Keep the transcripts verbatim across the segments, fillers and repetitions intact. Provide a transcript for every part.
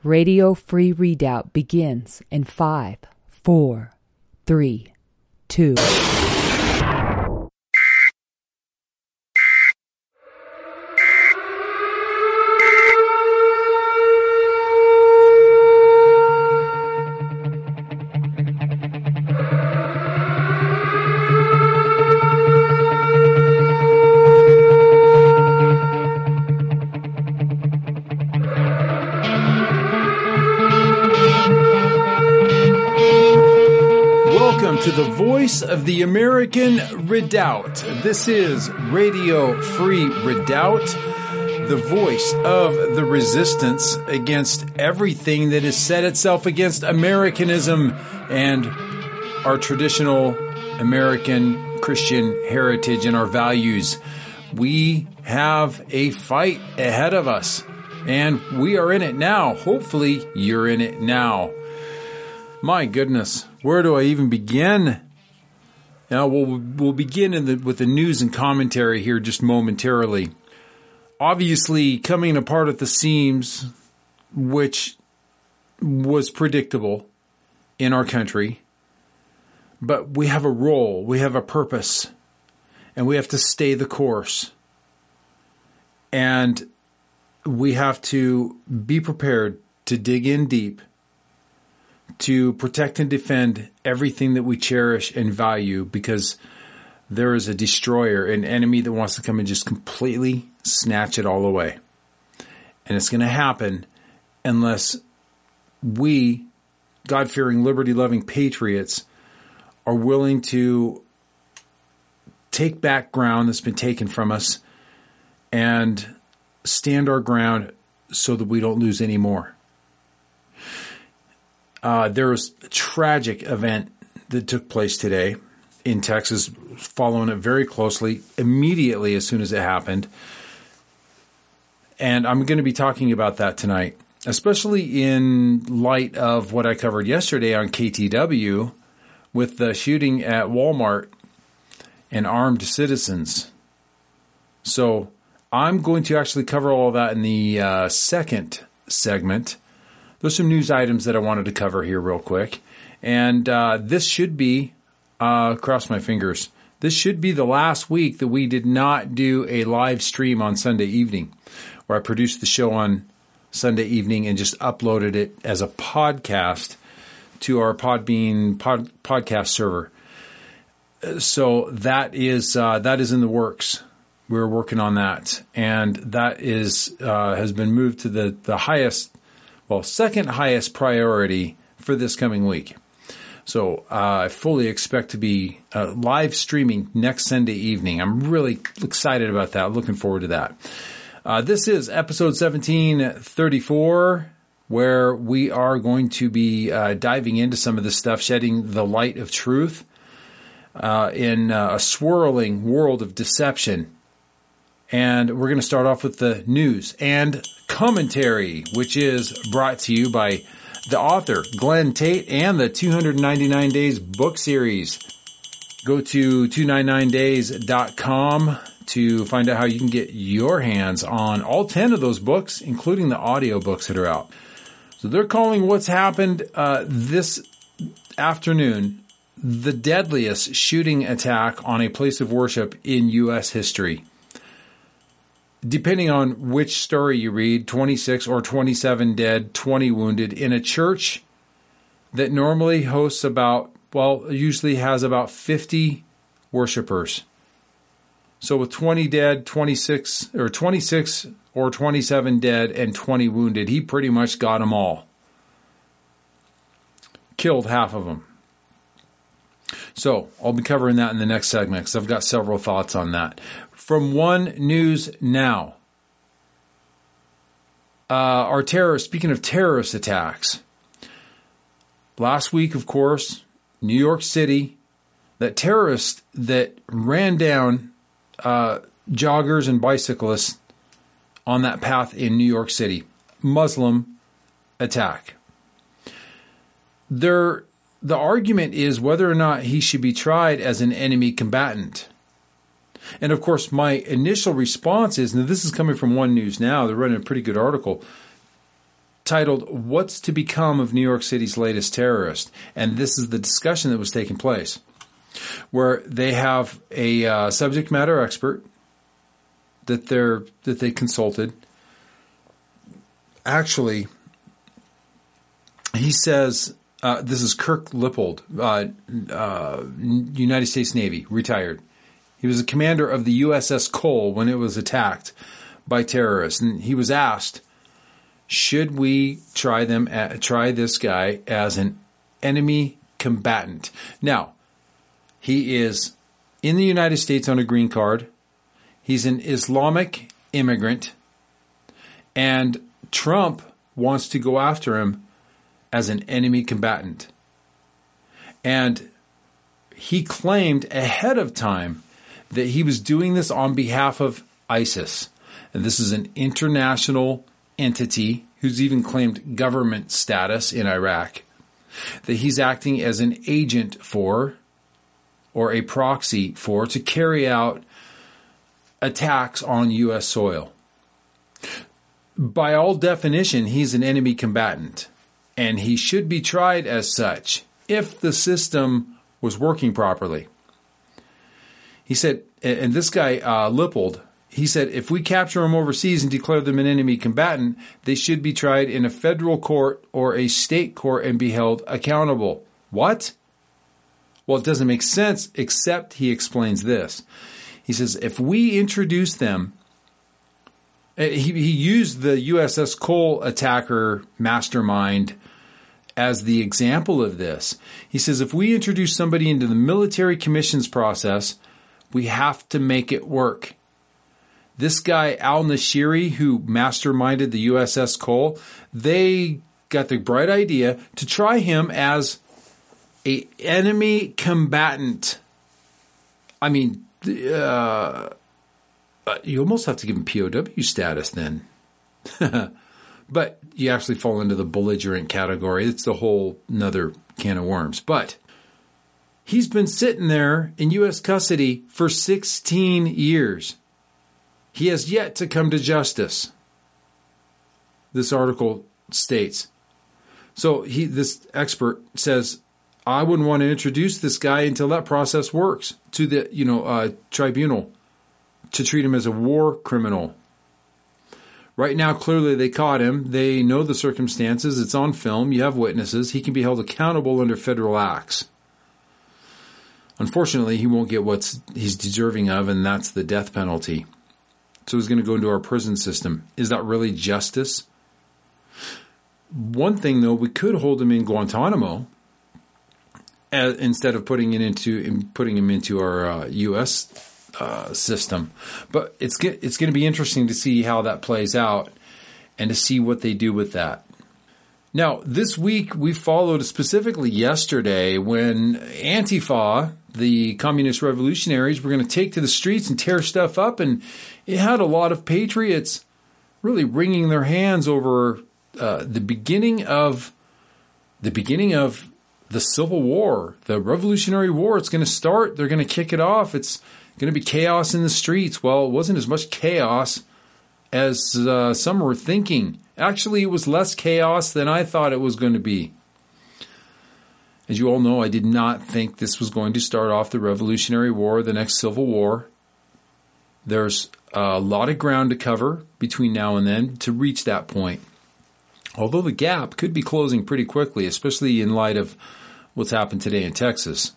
Radio Free Redoubt begins in five, four, three, two. To the voice of the American Redoubt. This is Radio Free Redoubt, the voice of the resistance against everything that has set itself against Americanism and our traditional American Christian heritage and our values. We have a fight ahead of us, and we are in it now. Hopefully, you're in it now. My goodness, where do I even begin? Now, we'll, we'll begin in the, with the news and commentary here just momentarily. Obviously, coming apart at the seams, which was predictable in our country. But we have a role, we have a purpose, and we have to stay the course. And we have to be prepared to dig in deep, to protect and defend everything that we cherish and value, because there is a destroyer, an enemy that wants to come and just completely snatch it all away. And it's going to happen unless we, God-fearing, liberty-loving patriots, are willing to take back ground that's been taken from us and stand our ground so that we don't lose any more. Uh, there was a tragic event that took place today in Texas, following it very closely, immediately as soon as it happened. And I'm going to be talking about that tonight, especially in light of what I covered yesterday on K T W with the shooting at Walmart and armed citizens. So I'm going to actually cover all of that in the uh, second segment. There's some news items that I wanted to cover here real quick. And uh, this should be, uh, cross my fingers, this should be the last week that we did not do a live stream on Sunday evening, where I produced the show on Sunday evening and just uploaded it as a podcast to our Podbean pod, podcast server. So that is uh, that is in the works. We're working on that. And that is uh, has been moved to the, the highest Well, second highest priority for this coming week. So uh, I fully expect to be uh, live streaming next Sunday evening. I'm really excited about that. Looking forward to that. Uh, this is episode seventeen thirty-four, where we are going to be uh, diving into some of this stuff, shedding the light of truth uh, in uh, a swirling world of deception. And we're going to start off with the news and commentary, which is brought to you by the author, Glenn Tate, and the two ninety-nine Days book series. Go to two ninety-nine days dot com to find out how you can get your hands on all ten of those books, including the audio books that are out. So they're calling what's happened uh, this afternoon the deadliest shooting attack on a place of worship in U S history. Depending on which story you read, twenty-six or twenty-seven dead, twenty wounded in a church that normally hosts about, well, usually has about fifty worshipers. So with twenty dead, twenty-six or twenty-six or twenty-seven dead and twenty wounded, he pretty much got them all. Killed half of them. So I'll be covering that in the next segment because I've got several thoughts on that. From One News Now, uh, our terror, speaking of terrorist attacks, last week, of course, New York City, that terrorist that ran down uh, joggers and bicyclists on that path in New York City, Muslim attack. There, the argument is whether or not he should be tried as an enemy combatant. And of course, my initial response is, and this is coming from One News Now, they're running a pretty good article. titled, "What's to Become of New York City's Latest Terrorist?" And this is the discussion that was taking place, where they have a uh, subject matter expert that they're that they consulted. Actually, he says, uh, this is Kirk Lippold, uh, uh, United States Navy, retired. He was a commander of the U S S Cole when it was attacked by terrorists, and he was asked, should we try them at, try this guy as an enemy combatant? Now, he is in the United States on a green card. He's an Islamic immigrant, and Trump wants to go after him as an enemy combatant. And he claimed ahead of time that he was doing this on behalf of ISIS. And this is an international entity who's even claimed government status in Iraq, that he's acting as an agent for, or a proxy for, to carry out attacks on U S soil. By all definition, he's an enemy combatant, and he should be tried as such if the system was working properly. He said, and this guy, uh, Lippold, he said, if we capture them overseas and declare them an enemy combatant, they should be tried in a federal court or a state court and be held accountable. What? Well, it doesn't make sense, except he explains this. He says, if we introduce them, he, he used the U S S Cole attacker mastermind as the example of this. He says, if we introduce somebody into the military commissions process, we have to make it work. This guy, al-Nashiri, who masterminded the U S S Cole, they got the bright idea to try him as a enemy combatant. I mean, uh, you almost have to give him P O W status then. But you actually fall into the belligerent category. It's the whole another can of worms. But he's been sitting there in U S custody for sixteen years. He has yet to come to justice, this article states. So he, this expert says, I wouldn't want to introduce this guy until that process works to the, you know, uh, tribunal to treat him as a war criminal. Right now, clearly they caught him. They know the circumstances. It's on film. You have witnesses. He can be held accountable under federal acts. Unfortunately, he won't get what he's deserving of, and that's the death penalty. So he's going to go into our prison system. Is that really justice? One thing, though, we could hold him in Guantanamo uh, instead of putting it into in putting him into our uh, U S uh, system. But it's it's going to be interesting to see how that plays out and to see what they do with that. Now, this week we followed specifically yesterday when Antifa, the communist revolutionaries, were going to take to the streets and tear stuff up, and it had a lot of patriots really wringing their hands over uh, the beginning of the beginning of the Civil War, the Revolutionary War. It's going to start. They're going to kick it off. It's going to be chaos in the streets. Well, it wasn't as much chaos as uh, some were thinking. Actually, it was less chaos than I thought it was going to be. As you all know, I did not think this was going to start off the Revolutionary War, the next Civil War. There's a lot of ground to cover between now and then to reach that point. Although the gap could be closing pretty quickly, especially in light of what's happened today in Texas.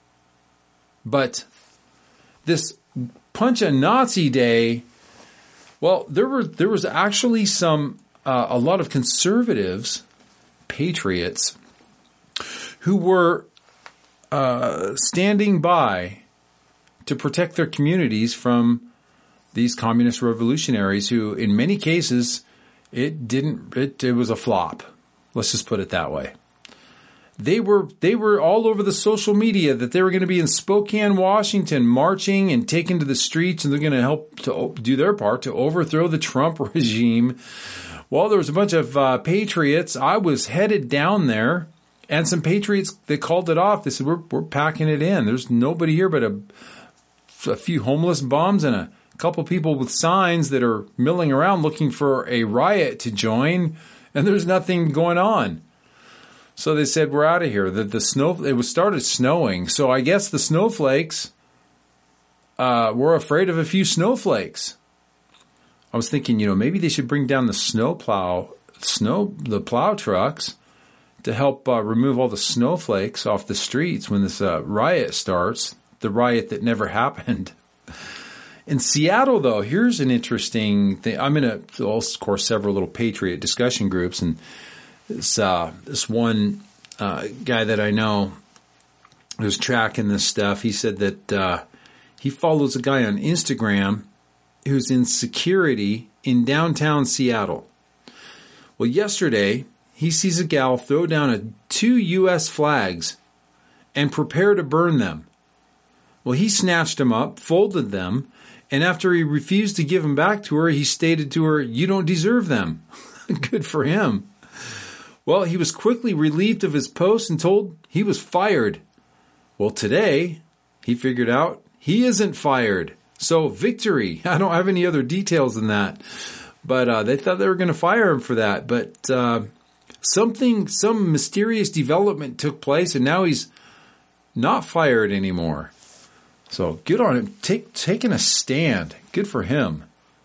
But this Punch a Nazi Day, well, there were there was actually some uh, a lot of conservatives, patriots, who were uh, standing by to protect their communities from these communist revolutionaries who, in many cases, it didn't, it, it was a flop. Let's just put it that way. They were, they were all over the social media that they were going to be in Spokane, Washington, marching and taking to the streets, and they're going to help to do their part to overthrow the Trump regime. Well, there was a bunch of uh, patriots. I was headed down there. And some patriots, they called it off. They said, we're, we're packing it in. There's nobody here but a, a few homeless bums and a couple people with signs that are milling around looking for a riot to join. and there's nothing going on. So they said, we're out of here. The, the snow, it was started snowing. So I guess the snowflakes uh, were afraid of a few snowflakes. I was thinking, you know, maybe they should bring down the snow plow, snow, the plow trucks to help uh, remove all the snowflakes off the streets when this uh, riot starts, the riot that never happened. In Seattle, though, here's an interesting thing. I'm in, a, of course, several little Patriot discussion groups, and this, uh, this one uh, guy that I know who's tracking this stuff, he said that uh, he follows a guy on Instagram who's in security in downtown Seattle. Well, yesterday, he sees a gal throw down a, two U S flags and prepare to burn them. Well, he snatched them up, folded them, and after he refused to give them back to her, he stated to her, "You don't deserve them." Good for him. Well, he was quickly relieved of his post and told he was fired. Well, today, he figured out he isn't fired. So, victory. I don't have any other details than that. But uh, they thought they were going to fire him for that. But uh, something, some mysterious development took place, and now he's not fired anymore. So, good on him. Take, taking a stand. Good for him.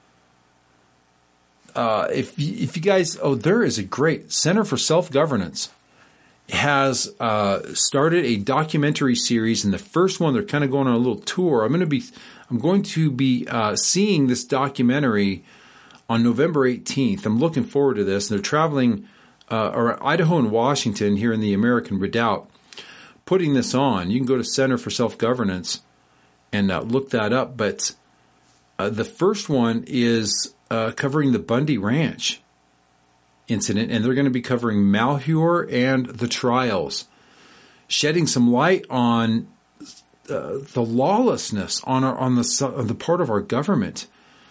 Uh, if you, if you guys, oh, there is a great Center for Self-Governance has uh, started a documentary series, and the first one they're kind of going on a little tour. I'm going to be, I'm going to be uh, seeing this documentary on November eighteenth. I'm looking forward to this. They're traveling uh, around Idaho and Washington here in the American Redoubt, putting this on. You can go to Center for Self-Governance and uh, look that up. But uh, the first one is Uh, covering the Bundy Ranch incident, and they're going to be covering Malheur and the trials, shedding some light on uh, the lawlessness on our on the on the part of our government.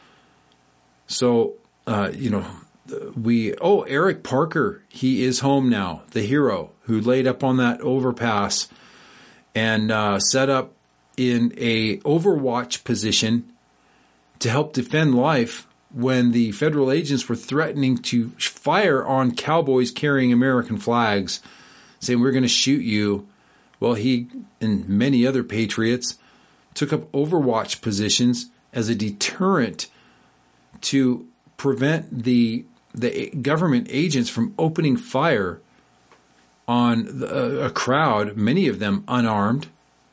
So, uh, you know, we oh Eric Parker, he is home now, the hero who laid up on that overpass and uh, set up in a overwatch position to help defend life when the federal agents were threatening to fire on cowboys carrying American flags, saying, "We're going to shoot you." Well, he and many other patriots took up overwatch positions as a deterrent to prevent the the government agents from opening fire on the, a crowd, many of them unarmed.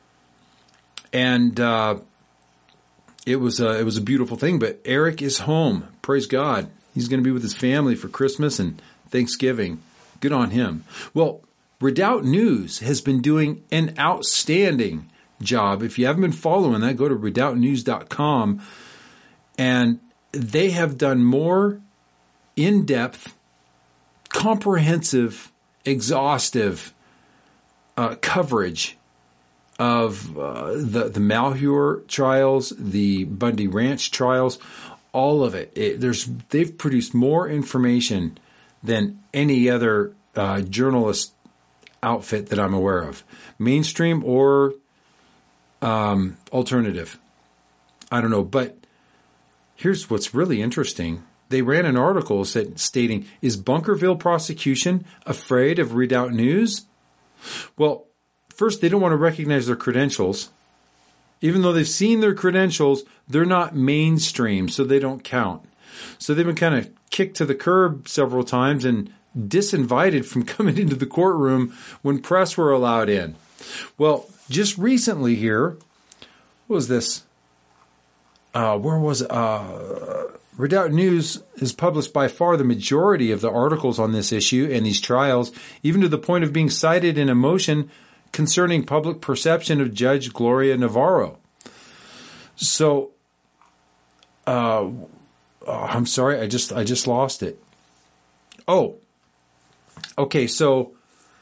And uh It was a, it was a beautiful thing, but Eric is home. Praise God. He's going to be with his family for Christmas and Thanksgiving. Good on him. Well, Redoubt News has been doing an outstanding job. If you haven't been following that, go to redoubt news dot com. And they have done more in-depth, comprehensive, exhaustive uh, coverage of uh, the the Malheur trials, the Bundy Ranch trials, all of it. it there's they've produced more information than any other uh, journalist outfit that I'm aware of, mainstream or um, alternative. I don't know, but here's what's really interesting. They ran an article said, stating, "Is Bunkerville prosecution afraid of Redoubt News?" Well, first, they don't want to recognize their credentials. Even though they've seen their credentials, they're not mainstream, so they don't count. So they've been kind of kicked to the curb several times and disinvited from coming into the courtroom when press were allowed in. Well, just recently here, what was this? Uh, where was it? Uh, Redoubt News has published by far the majority of the articles on this issue and these trials, even to the point of being cited in a motion concerning public perception of Judge Gloria Navarro. So, uh, oh, I'm sorry, I just I just lost it. Oh, okay. So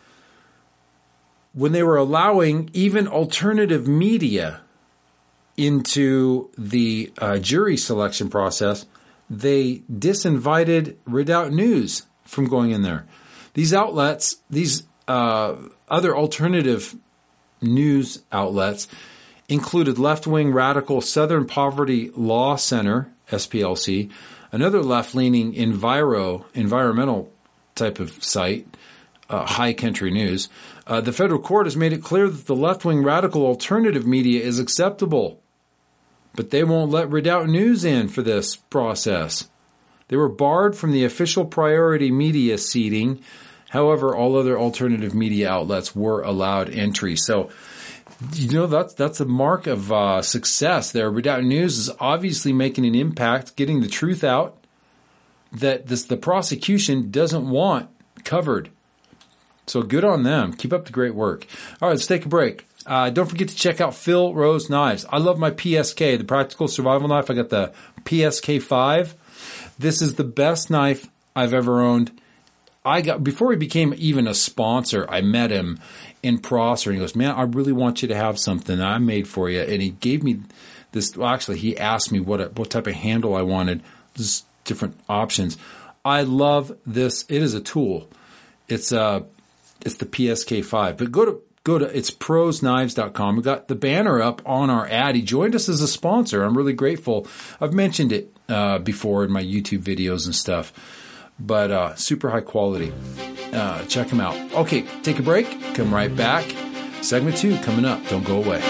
when they were allowing even alternative media into the uh, jury selection process, they disinvited Redoubt News from going in there. These outlets, these uh, other alternative news outlets included left-wing radical Southern Poverty Law Center, S P L C, another left-leaning enviro, environmental type of site, uh, High Country News. Uh, the federal court has made it clear that the left-wing radical alternative media is acceptable, but they won't let Redoubt News in for this process. They were barred from the official priority media seating. However, all other alternative media outlets were allowed entry. So, you know, that's, that's a mark of uh, success there. Redoubt News is obviously making an impact, getting the truth out that this, the prosecution doesn't want covered. So good on them. Keep up the great work. All right, let's take a break. Uh, don't forget to check out Phil Rose Knives. I love my P S K, the Practical Survival Knife. I got the P S K five. This is the best knife I've ever owned. I got before he became even a sponsor, I met him in Prosser, and he goes, man, I really want you to have something that I made for you. And he gave me this. Well, actually, he asked me what what type of handle I wanted. Just different options. I love this. It is a tool. It's uh it's the P S K five. But go to go to it's pros knives dot com. We got the banner up on our ad. He joined us as a sponsor. I'm really grateful. I've mentioned it uh, before in my YouTube videos and stuff. But uh, super high quality. Uh, check them out. Okay, take a break. Come right back. Segment two coming up. Don't go away.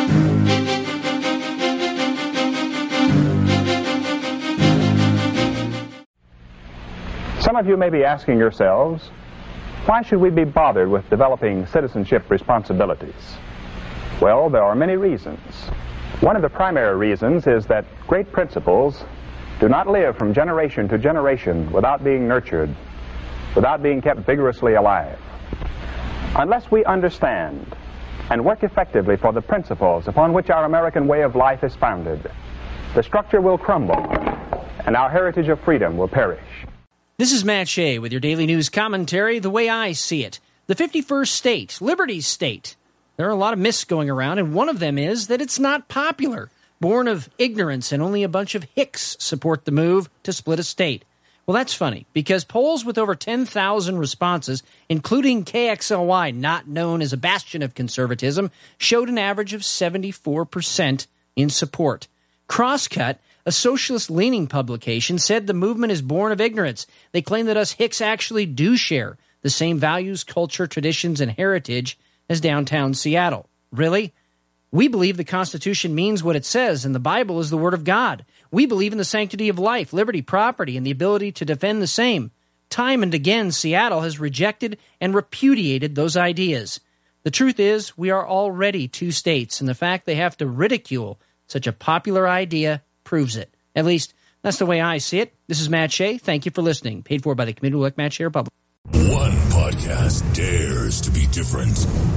Some of you may be asking yourselves, why should we be bothered with developing citizenship responsibilities? Well, there are many reasons. One of the primary reasons is that great principles do not live from generation to generation without being nurtured, without being kept vigorously alive. Unless we understand and work effectively for the principles upon which our American way of life is founded, the structure will crumble and our heritage of freedom will perish. This is Matt Shea with your daily news commentary, the way I see it. The fifty-first state, Liberty State. There are a lot of myths going around, and one of them is that it's not popular. Born of ignorance, and only a bunch of hicks support the move to split a state. Well, that's funny, because polls with over ten thousand responses, including K X L Y, not known as a bastion of conservatism, showed an average of seventy-four percent in support. Crosscut, a socialist-leaning publication, said the movement is born of ignorance. They claim that us hicks actually do share the same values, culture, traditions, and heritage as downtown Seattle. Really? We believe the Constitution means what it says, and the Bible is the Word of God. We believe in the sanctity of life, liberty, property, and the ability to defend the same. Time and again, Seattle has rejected and repudiated those ideas. The truth is, we are already two states, and the fact they have to ridicule such a popular idea proves it. At least, that's the way I see it. This is Matt Shea. Thank you for listening. Paid for by the Committee Elect Matt Shea Republic. One podcast dares to be different.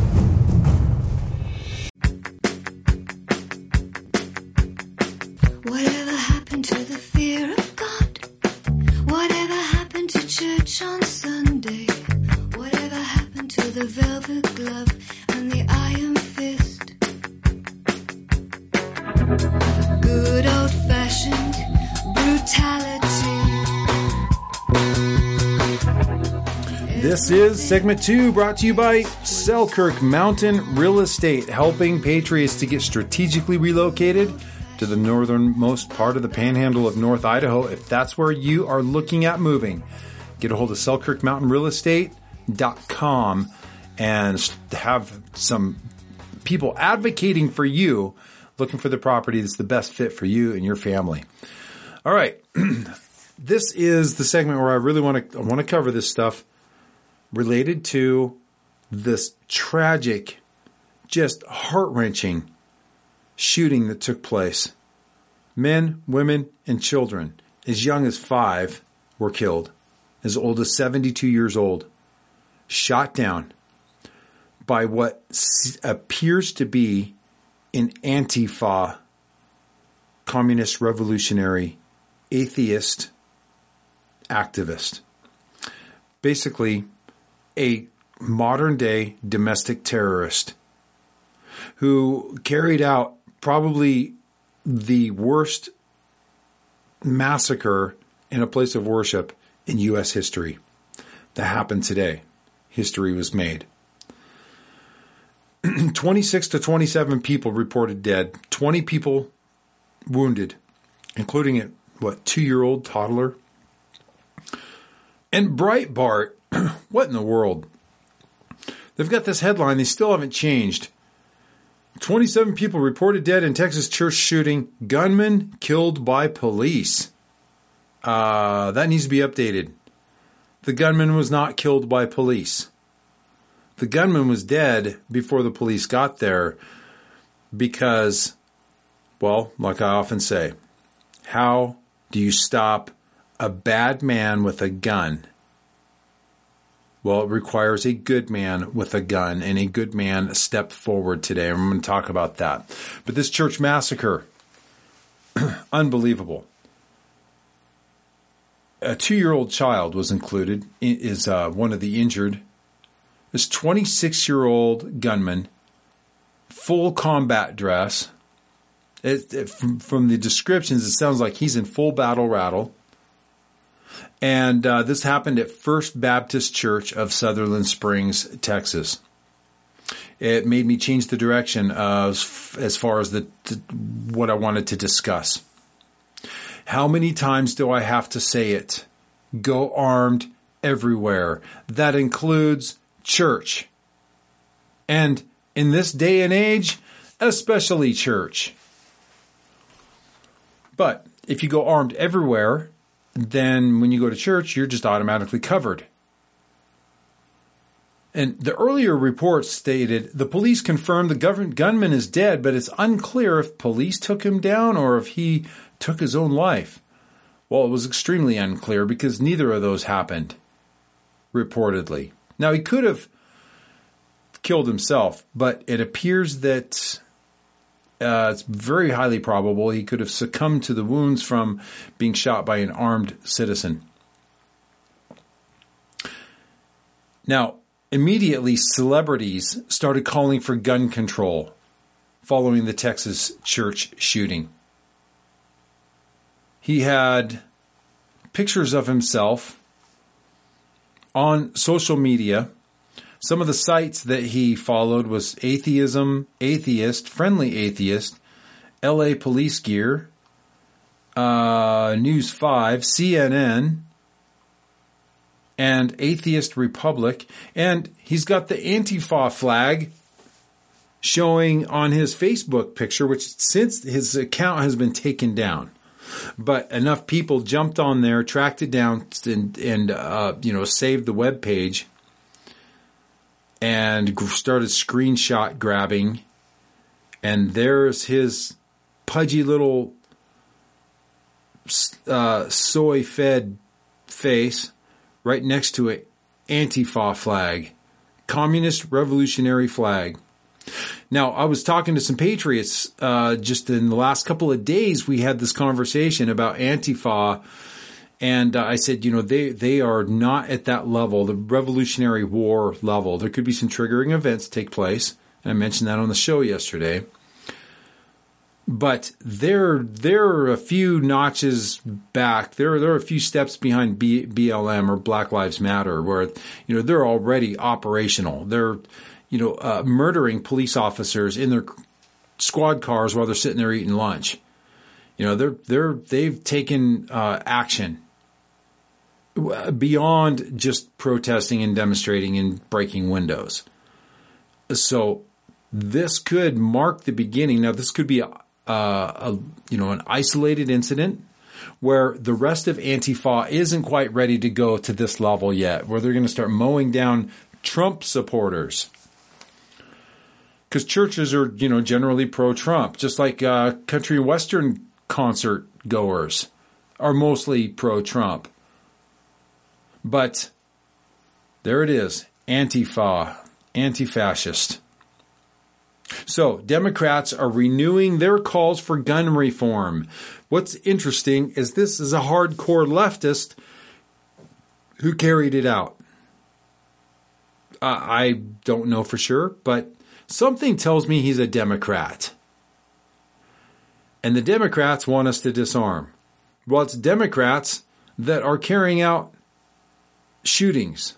Whatever happened to the fear of God? Whatever happened to church on Sunday? Whatever happened to the velvet glove and the iron fist? Good old-fashioned brutality. This is segment two, brought to you by Selkirk Mountain Real Estate, helping patriots to get strategically relocated to the northernmost part of the panhandle of North Idaho. If that's where you are looking at moving, get a hold of selkirk mountain real estate dot com and have some people advocating for you, looking for the property that's the best fit for you and your family. All right. This is the segment where I really want to I want to cover this stuff related to this tragic, just heart-wrenching shooting that took place. Men, women, and children as young as five were killed, as old as seventy-two years old, shot down by what appears to be an Antifa, communist revolutionary, atheist activist. Basically, a modern-day domestic terrorist who carried out probably the worst massacre in a place of worship in U S history that happened today. History was made. twenty-six to twenty-seven people reported dead, twenty people wounded, including a, what, two-year-old toddler. And Breitbart What in the world? They've got this headline. They still haven't changed. twenty-seven people reported dead in Texas church shooting. Gunman killed by police. Uh, that needs to be updated. The gunman was not killed by police. The gunman was dead before the police got there because, well, like I often say, how do you stop a bad man with a gun? Well, it requires a good man with a gun, and a good man stepped forward today. I'm going to talk about that. But this church massacre, unbelievable. A two-year-old child was included, is uh, one of the injured. This twenty-six-year-old gunman, full combat dress. It, it, from, from the descriptions, it sounds like he's in full battle rattle. And uh, this happened at First Baptist Church of Sutherland Springs, Texas. It made me change the direction of, as far as the, the what I wanted to discuss. How many times do I have to say it? Go armed everywhere. That includes church. And in this day and age, especially church. But if you go armed everywhere, then when you go to church, you're just automatically covered. And the earlier report stated the police confirmed the government gunman is dead, but it's unclear if police took him down or if he took his own life. Well, it was extremely unclear because neither of those happened, reportedly. Now, he could have killed himself, but it appears that Uh, it's very highly probable he could have succumbed to the wounds from being shot by an armed citizen. Now, immediately, celebrities started calling for gun control following the Texas church shooting. He had pictures of himself on social media. Some of the sites that he followed was Atheism, Atheist, Friendly Atheist, L A Police Gear, uh, News five, C N N, and Atheist Republic. And he's got the Antifa flag showing on his Facebook picture, which since his account has been taken down. But enough people jumped on there, tracked it down, and, and uh, you know, saved the web page. And started screenshot grabbing. And there's his pudgy little uh, soy-fed face right next to an Antifa flag. Communist Revolutionary flag. Now, I was talking to some patriots uh, just in the last couple of days. We had this conversation about Antifa. And uh, I said, you know, they, they are not at that level, the Revolutionary War level. There could be some triggering events take place. And I mentioned that on the show yesterday. But they're, they're a few notches back. They're, they're a few steps behind B, BLM or Black Lives Matter, where, you know, they're already operational. They're, you know, uh, murdering police officers in their squad cars while they're sitting there eating lunch. You know, they're, they're, they've taken uh, action beyond just protesting and demonstrating and breaking windows. So this could mark the beginning. Now, this could be a, a, you know, an isolated incident where the rest of Antifa isn't quite ready to go to this level yet, where they're going to start mowing down Trump supporters. Because churches are, you know, generally pro-Trump, just like uh, country and western concert goers are mostly pro-Trump. But there it is, Antifa, anti-fascist. So Democrats are renewing their calls for gun reform. What's interesting is this is a hardcore leftist who carried it out. Uh, I don't know for sure, but something tells me he's a Democrat. And the Democrats want us to disarm. Well, it's Democrats that are carrying out shootings.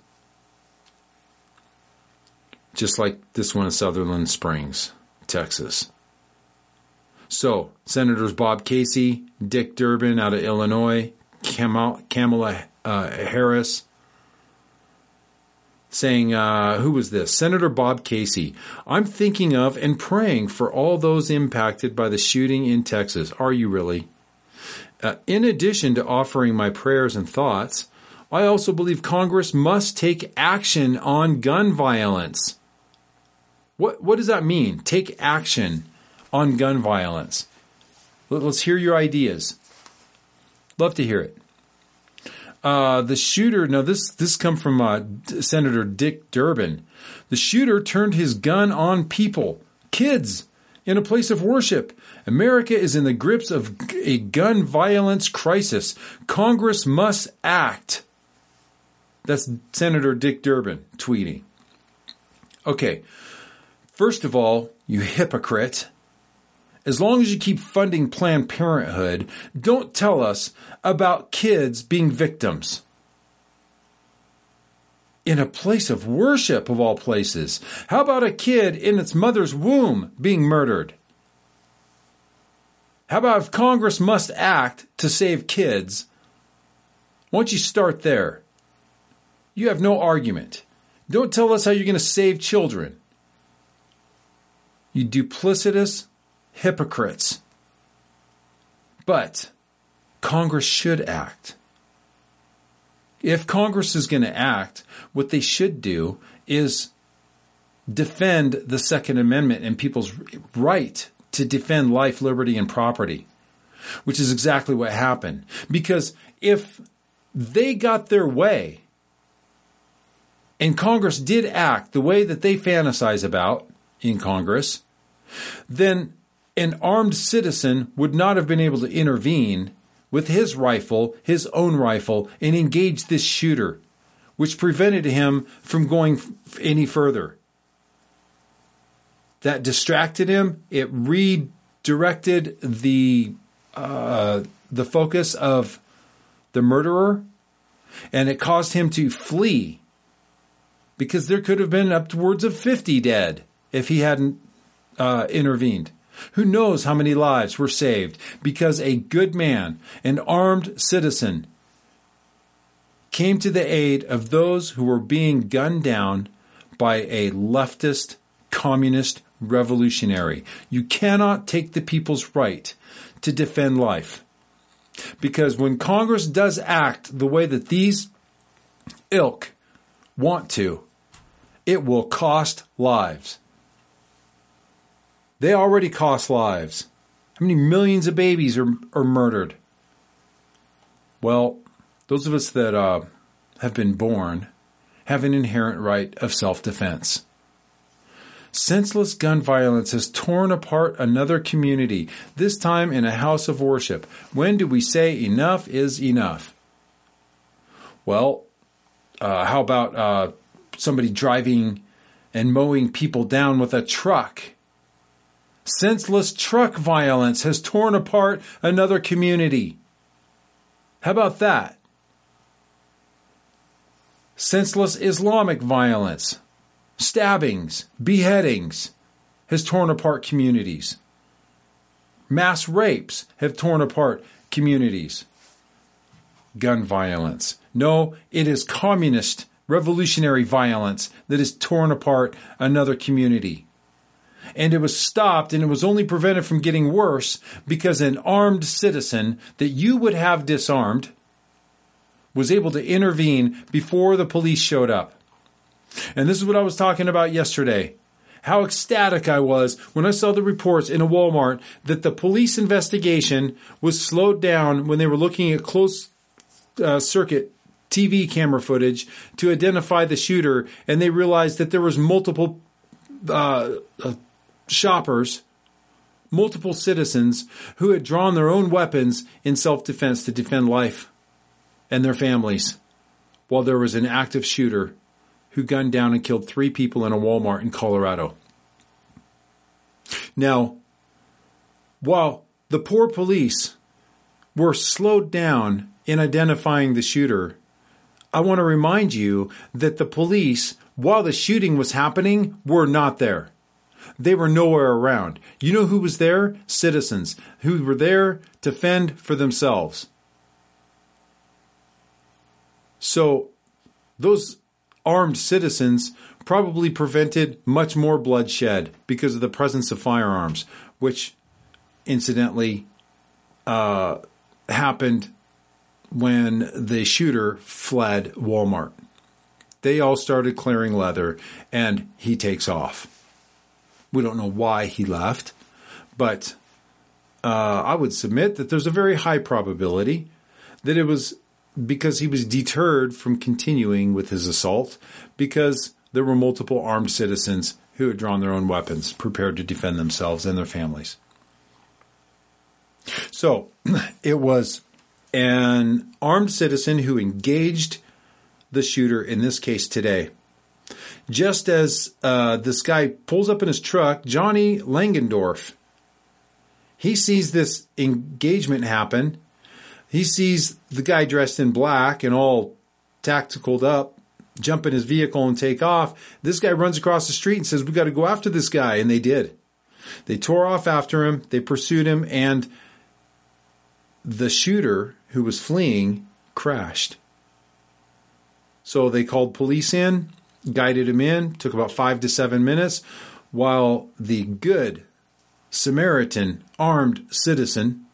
Just like this one in Sutherland Springs, Texas. So, Senators Bob Casey, Dick Durbin out of Illinois, Kamala uh, Harris, saying, uh, who was this? Senator Bob Casey. I'm thinking of and praying for all those impacted by the shooting in Texas. Are you really? Uh, in addition to offering my prayers and thoughts, I also believe Congress must take action on gun violence. What, what does that mean? Take action on gun violence. Let, let's hear your ideas. Love to hear it. Uh, the shooter, no, this this come from uh, Senator Dick Durbin. The shooter turned his gun on people, kids, in a place of worship. America is in the grips of a gun violence crisis. Congress must act. That's Senator Dick Durbin tweeting. Okay, first of all, you hypocrite. As long as you keep funding Planned Parenthood, don't tell us about kids being victims. In a place of worship, of all places. How about a kid in its mother's womb being murdered? How about if Congress must act to save kids? Why don't you start there? You have no argument. Don't tell us how you're going to save children. You duplicitous hypocrites. But Congress should act. If Congress is going to act, what they should do is defend the Second Amendment and people's right to defend life, liberty, and property, which is exactly what happened. Because if they got their way and Congress did act the way that they fantasize about in Congress, then an armed citizen would not have been able to intervene with his rifle, his own rifle, and engage this shooter, which prevented him from going any further. That distracted him. It redirected the uh, the focus of the murderer, and it caused him to flee, because there could have been upwards of fifty dead if he hadn't uh, intervened. Who knows how many lives were saved because a good man, an armed citizen, came to the aid of those who were being gunned down by a leftist, communist revolutionary. You cannot take the people's right to defend life. Because when Congress does act the way that these ilk want to, it will cost lives. They already cost lives. How many millions of babies are, are murdered? Well, those of us that uh, have been born have an inherent right of self-defense. Senseless gun violence has torn apart another community, this time in a house of worship. When do we say enough is enough? Well, uh, how about uh, somebody driving and mowing people down with a truck? Senseless truck violence has torn apart another community. How about that? Senseless Islamic violence, stabbings, beheadings has torn apart communities. Mass rapes have torn apart communities. Gun violence. No, it is communist, revolutionary violence that has torn apart another community. And it was stopped, and it was only prevented from getting worse because an armed citizen that you would have disarmed was able to intervene before the police showed up. And this is what I was talking about yesterday. How ecstatic I was when I saw the reports in a Walmart that the police investigation was slowed down when they were looking at closed uh, circuit T V camera footage to identify the shooter, and they realized that there was multiple uh, uh, shoppers, multiple citizens who had drawn their own weapons in self-defense to defend life and their families, while there was an active shooter who gunned down and killed three people in a Walmart in Colorado. Now, while the poor police were slowed down in identifying the shooter, I want to remind you that the police, while the shooting was happening, were not there. They were nowhere around. You know who was there? Citizens who were there to fend for themselves. So those armed citizens probably prevented much more bloodshed because of the presence of firearms, which incidentally uh, happened when the shooter fled Walmart. They all started clearing leather, and he takes off. We don't know why he left, but uh, I would submit that there's a very high probability that it was because he was deterred from continuing with his assault because there were multiple armed citizens who had drawn their own weapons, prepared to defend themselves and their families. So it was an armed citizen who engaged the shooter, in this case today. Just as uh, this guy pulls up in his truck, Johnny Langendorf, he sees this engagement happen. He sees the guy dressed in black and all tacticaled up, jump in his vehicle and take off. This guy runs across the street and says, "We got to go after this guy." And they did. They tore off after him. They pursued him. And the shooter who was fleeing crashed. So they called police in, guided him in, took about five to seven minutes, while the good Samaritan armed citizen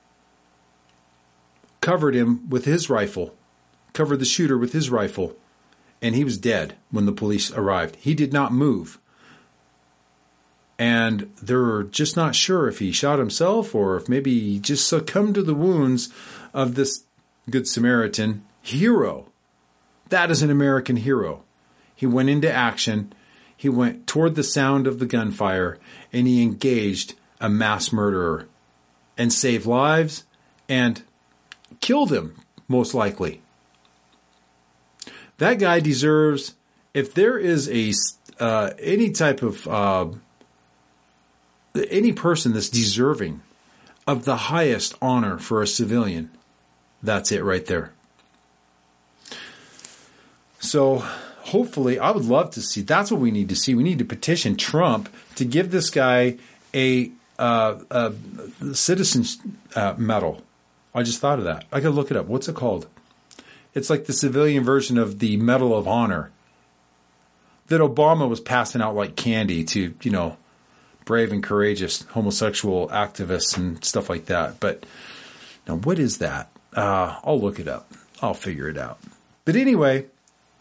covered him with his rifle, covered the shooter with his rifle, and he was dead when the police arrived. He did not move. And they're just not sure if he shot himself or if maybe he just succumbed to the wounds of this Good Samaritan hero. That is an American hero. He went into action. He went toward the sound of the gunfire, and he engaged a mass murderer and saved lives and killed him, most likely. That guy deserves, if there is a uh, any type of uh, any person that's deserving of the highest honor for a civilian, that's it right there. So hopefully, I would love to see, that's what we need to see. We need to petition Trump to give this guy a, uh, a citizen's uh, medal. I just thought of that. I got to look it up. What's it called? It's like the civilian version of the Medal of Honor that Obama was passing out like candy to, you know, brave and courageous homosexual activists and stuff like that. But now, what is that? Uh, I'll look it up. I'll figure it out. But anyway,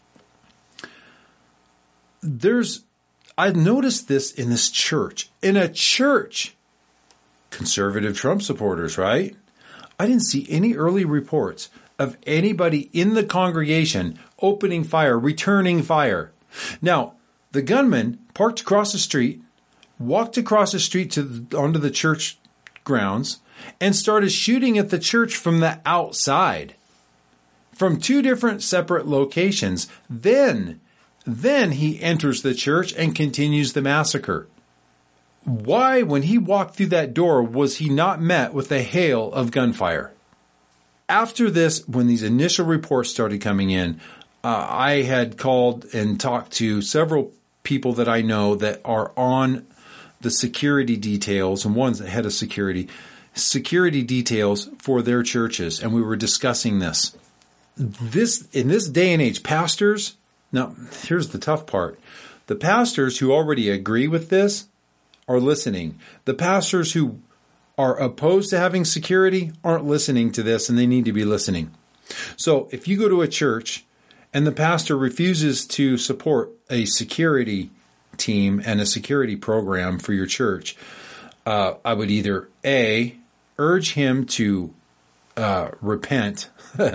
there's, I've noticed this in this church. In a church, conservative Trump supporters, right? I didn't see any early reports of anybody in the congregation opening fire, returning fire. Now, the gunman parked across the street, walked across the street to the, onto the church grounds, and started shooting at the church from the outside, from two different separate locations. Then, then he enters the church and continues the massacre. Why, when he walked through that door, was he not met with a hail of gunfire? After this, when these initial reports started coming in, uh, I had called and talked to several people that I know that are on the security details, and one's the head of security, security details for their churches, and we were discussing this. This, in this day and age, pastors, now here's the tough part. The pastors who already agree with this are listening. The pastors who are opposed to having security aren't listening to this, and they need to be listening. So if you go to a church and the pastor refuses to support a security team and a security program for your church, uh, I would either A, urge him to uh, repent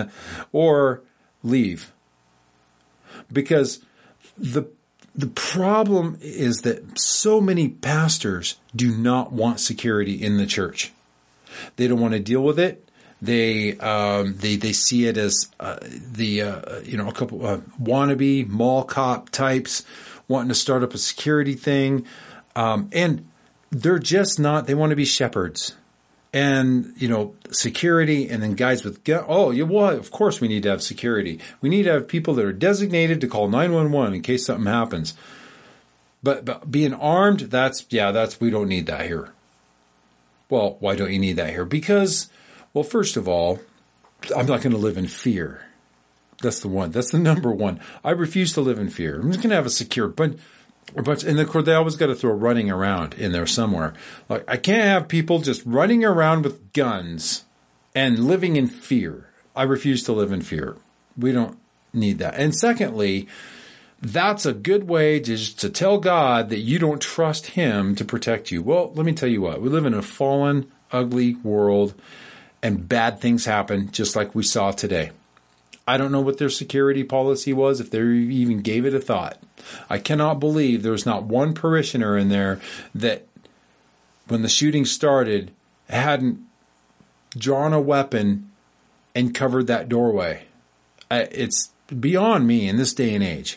or leave. Because the The problem is that so many pastors do not want security in the church. They don't want to deal with it. They um, they they see it as uh, the uh, you know a couple uh, wannabe mall cop types wanting to start up a security thing, um, and they're just not. They want to be shepherds, and you know security, and then guys with gun. Oh, yeah, well, of course we need to have security. We need to have people that are designated to call nine one one in case something happens. But, but being armed, that's yeah, that's we don't need that here. Well, why don't you need that here? Because, well, first of all, I'm not going to live in fear. That's the one. That's the number one. I refuse to live in fear. I'm just going to have a secure bunch. A bunch, and of course, they always got to throw running around in there somewhere. Like, I can't have people just running around with guns and living in fear. I refuse to live in fear. We don't need that. And secondly, that's a good way to just to tell God that you don't trust him to protect you. Well, let me tell you what. We live in a fallen, ugly world, and bad things happen just like we saw today. I don't know what their security policy was, if they even gave it a thought. I cannot believe there was not one parishioner in there that, when the shooting started, hadn't drawn a weapon and covered that doorway. It's beyond me in this day and age.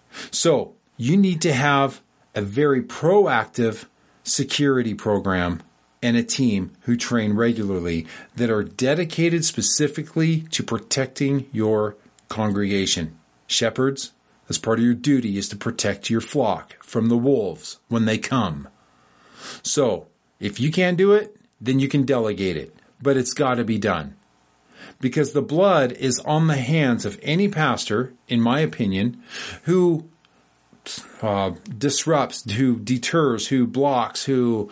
So you need to have a very proactive security program and a team who train regularly that are dedicated specifically to protecting your congregation. Shepherds, as part of your duty, is to protect your flock from the wolves when they come. So if you can't do it, then you can delegate it, but it's got to be done. Because the blood is on the hands of any pastor, in my opinion, who uh, disrupts, who deters, who blocks, who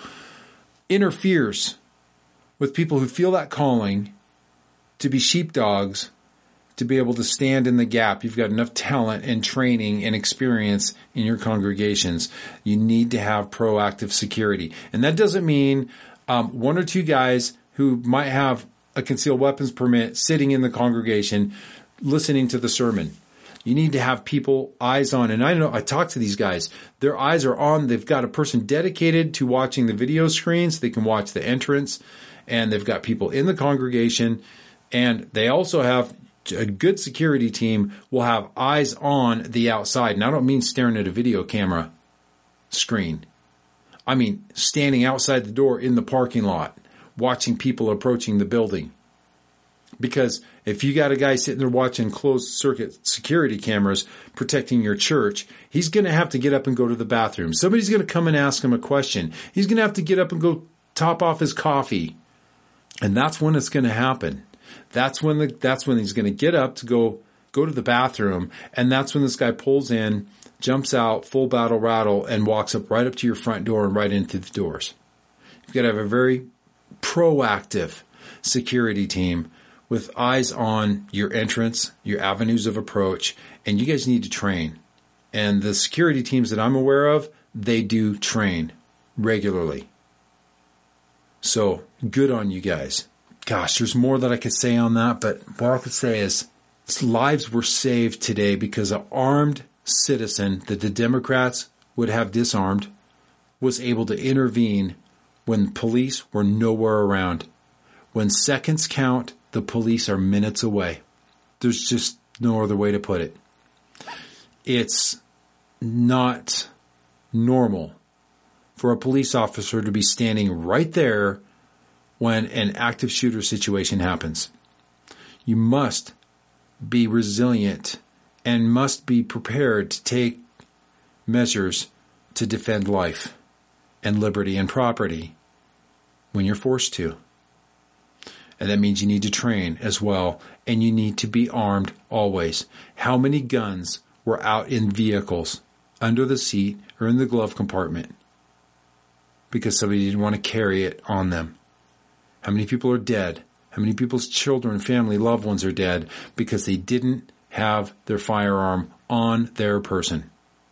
interferes with people who feel that calling to be sheepdogs, to be able to stand in the gap. You've got enough talent and training and experience in your congregations. You need to have proactive security. And that doesn't mean um, one or two guys who might have a concealed weapons permit sitting in the congregation listening to the sermon. You need to have people eyes on. And I know, I talk to these guys. Their eyes are on. They've got a person dedicated to watching the video screens. They can watch the entrance. And they've got people in the congregation. And they also have a good security team will have eyes on the outside. And I don't mean staring at a video camera screen. I mean standing outside the door in the parking lot, watching people approaching the building. Because if you got a guy sitting there watching closed circuit security cameras protecting your church, he's going to have to get up and go to the bathroom. Somebody's going to come and ask him a question. He's going to have to get up and go top off his coffee. And that's when it's going to happen. That's when the, that's when he's going to get up to go, go to the bathroom. And that's when this guy pulls in, jumps out, full battle rattle, and walks up right up to your front door and right into the doors. You've got to have a very proactive security team with eyes on your entrance, your avenues of approach, and you guys need to train. And the security teams that I'm aware of, they do train regularly. So good on you guys. Gosh, there's more that I could say on that, but what I could say is lives were saved today because an armed citizen that the Democrats would have disarmed was able to intervene when police were nowhere around. When seconds count, the police are minutes away. There's just no other way to put it. It's not normal for a police officer to be standing right there when an active shooter situation happens. You must be resilient and must be prepared to take measures to defend life and liberty and property when you're forced to. And that means you need to train as well, and you need to be armed always. How many guns were out in vehicles, under the seat, or in the glove compartment because somebody didn't want to carry it on them? How many people are dead? How many people's children, family, loved ones are dead because they didn't have their firearm on their person?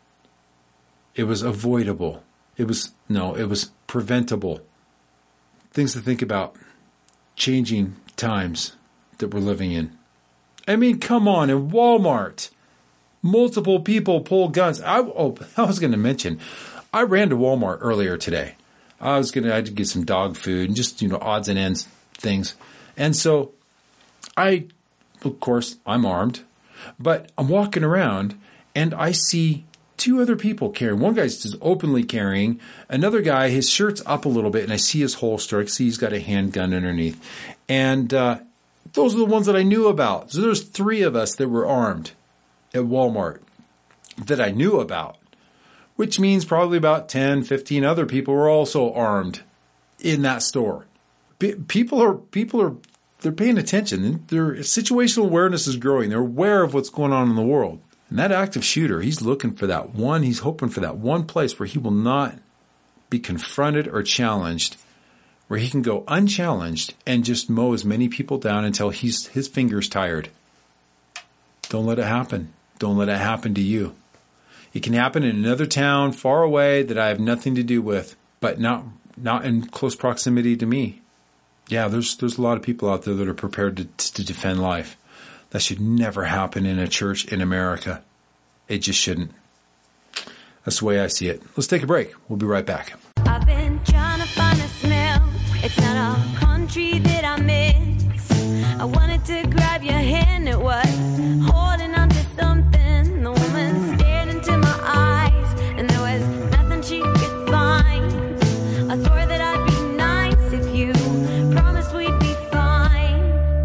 It was avoidable. It was, no, it was preventable. Things to think about. Changing times that we're living in. I mean, come on, in Walmart, multiple people pull guns. I, oh, I was going to mention, I ran to Walmart earlier today. I was going to, I had to get some dog food and just, you know, odds and ends things. And so I, of course, I'm armed, but I'm walking around and I see two other people carrying. One guy's just openly carrying. Another guy, his shirt's up a little bit, and I see his holster. I see he's got a handgun underneath. And uh, those are the ones that I knew about. So there's three of us that were armed at Walmart that I knew about, which means probably about ten, fifteen other people were also armed in that store. P- people are people are they're paying attention. Their situational awareness is growing. They're aware of what's going on in the world. And that active shooter, he's looking for that one. He's hoping for that one place where he will not be confronted or challenged, where he can go unchallenged and just mow as many people down until he's his finger's tired. Don't let it happen. Don't let it happen to you. It can happen in another town far away that I have nothing to do with, but not not in close proximity to me. Yeah, there's there's a lot of people out there that are prepared to, to defend life. That should never happen in a church in America. It just shouldn't. That's the way I see it. Let's take a break. We'll be right back. I've been trying to find a smell. It's not a country that I miss. I wanted to grab your hand. It was holding on to something. The woman stared into my eyes, and there was nothing she could find. I swore that I'd be nice if you promised we'd be fine.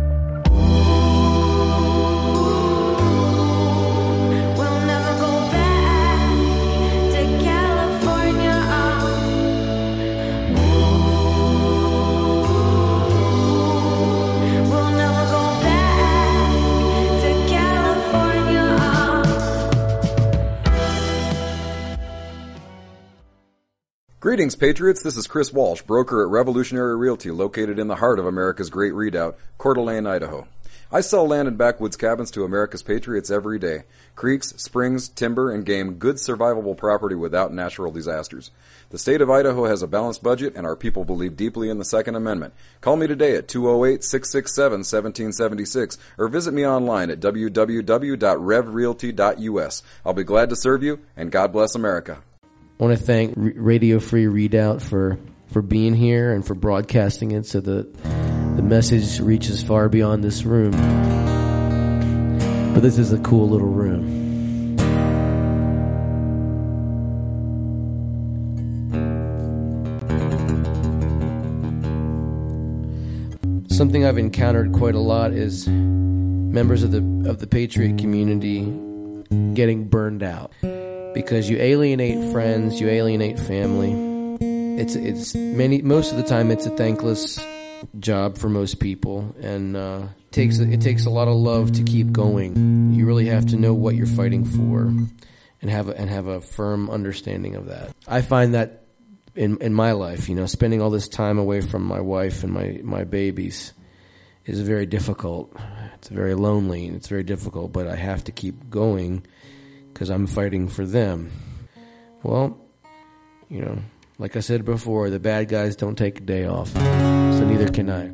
We'll never go back to California. We'll never go back to California. Greetings, Patriots. This is Chris Walsh, broker at Revolutionary Realty, located in the heart of America's Great Redoubt, Coeur d'Alene, Idaho. I sell land and backwoods cabins to America's Patriots every day. Creeks, springs, timber, and game, good survivable property without natural disasters. The state of Idaho has a balanced budget, and our people believe deeply in the Second Amendment. Call me today at two oh eight, six six seven, one seven seven six or visit me online at w w w dot rev realty dot u s. I'll be glad to serve you, and God bless America. I want to thank R- Radio Free Redoubt for, for being here and for broadcasting it so that the message reaches far beyond this room. But this is a cool little room. Something I've encountered quite a lot is members of the of the Patriot community getting burned out. Because you alienate friends, you alienate family. It's it's many most of the time it's a thankless job for most people, and uh, it takes it takes a lot of love to keep going. You really have to know what you're fighting for, and have a, and have a firm understanding of that. I find that in in my life, you know, spending all this time away from my wife and my my babies is very difficult. It's very lonely and it's very difficult, but I have to keep going, because I'm fighting for them. Well, you know, like I said before, the bad guys don't take a day off, so neither can I.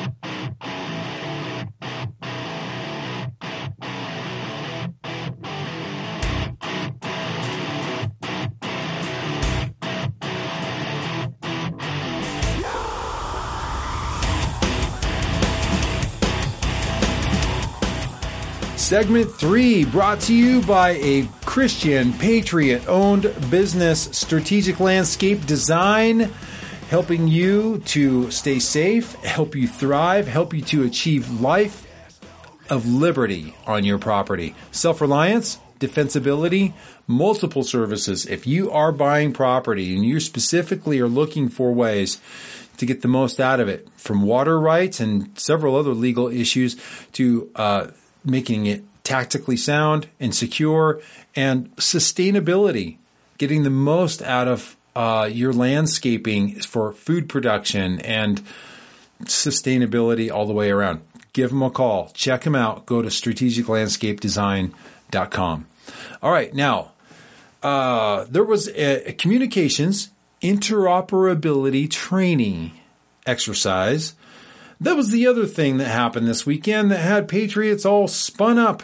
Segment three, brought to you by a Christian Patriot-owned business, Strategic Landscape Design, helping you to stay safe, help you thrive, help you to achieve life of liberty on your property. Self-reliance, defensibility, multiple services. If you are buying property and you specifically are looking for ways to get the most out of it, from water rights and several other legal issues to uh making it tactically sound and secure, and sustainability, getting the most out of uh, your landscaping for food production and sustainability all the way around. Give them a call. Check them out. Go to strategic landscape design dot com. All right. Now, uh, there was a, a communications interoperability training exercise. That was the other thing that happened this weekend that had Patriots all spun up.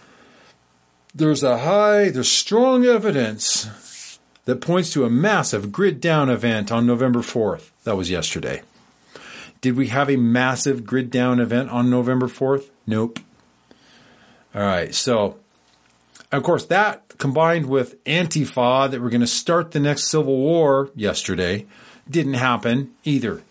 There's a high, there's strong evidence that points to a massive grid down event on November fourth. That was yesterday. Did we have a massive grid down event on November fourth? Nope. All right. So, of course, that combined with Antifa that we're going to start the next civil war yesterday didn't happen either.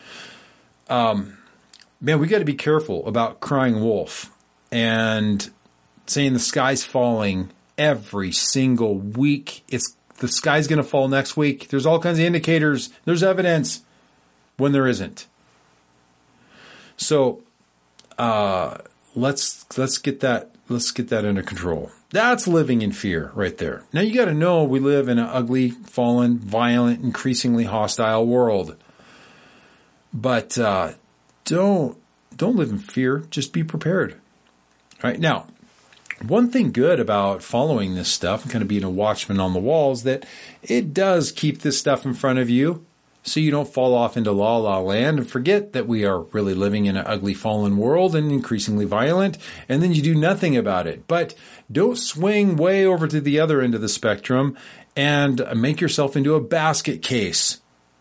Um, Man, we got to be careful about crying wolf and saying the sky's falling every single week. It's the sky's going to fall next week. There's all kinds of indicators. There's evidence when there isn't. So uh, let's let's get that let's get that under control. That's living in fear right there. Now you got to know we live in an ugly, fallen, violent, increasingly hostile world. But uh, don't don't live in fear. Just be prepared. All right. Now, one thing good about following this stuff and kind of being a watchman on the wall is that it does keep this stuff in front of you so you don't fall off into la la land and forget that we are really living in an ugly, fallen world and increasingly violent, and then you do nothing about it. But don't swing way over to the other end of the spectrum and make yourself into a basket case.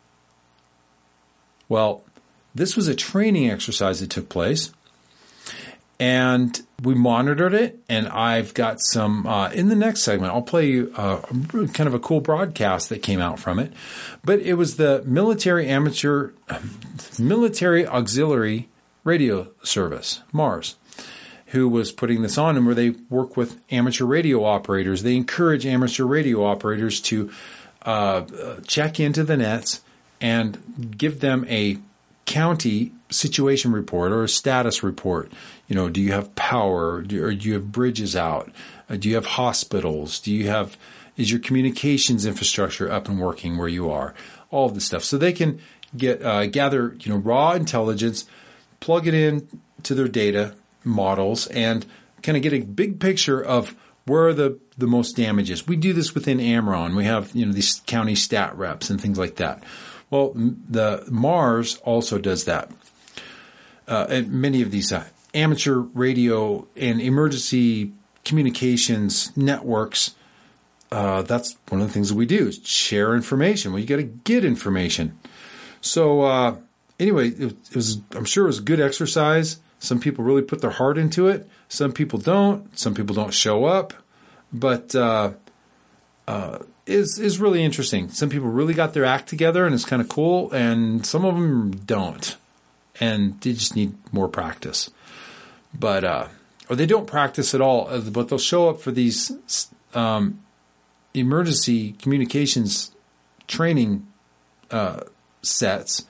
Well, this was a training exercise that took place, and we monitored it, and I've got some, uh, in the next segment, I'll play you uh, kind of a cool broadcast that came out from it. But it was the Military Amateur, Military Auxiliary Radio Service, MARS, who was putting this on, and where they work with amateur radio operators. They encourage amateur radio operators to uh, check into the nets and give them a county situation report or a status report. You know, do you have power? Do, or do you have bridges out? Uh, do you have hospitals? Do you have, is your communications infrastructure up and working where you are? All of this stuff. So they can get, uh, gather, you know, raw intelligence, plug it in to their data models, and kind of get a big picture of where are the, the most damages. We do this within AmRRON. We have, you know, these county stat reps and things like that. Well, the MARS also does that. Uh, and many of these uh, amateur radio and emergency communications networks, uh, that's one of the things that we do, is share information. Well, you got to get information. So uh, anyway, it, it was, I'm sure it was a good exercise. Some people really put their heart into it. Some people don't. Some people don't show up. But uh, uh, is is really interesting. Some people really got their act together, and it's kind of cool. And some of them don't, and they just need more practice. But uh, or they don't practice at all. But they'll show up for these um, emergency communications training uh, sets,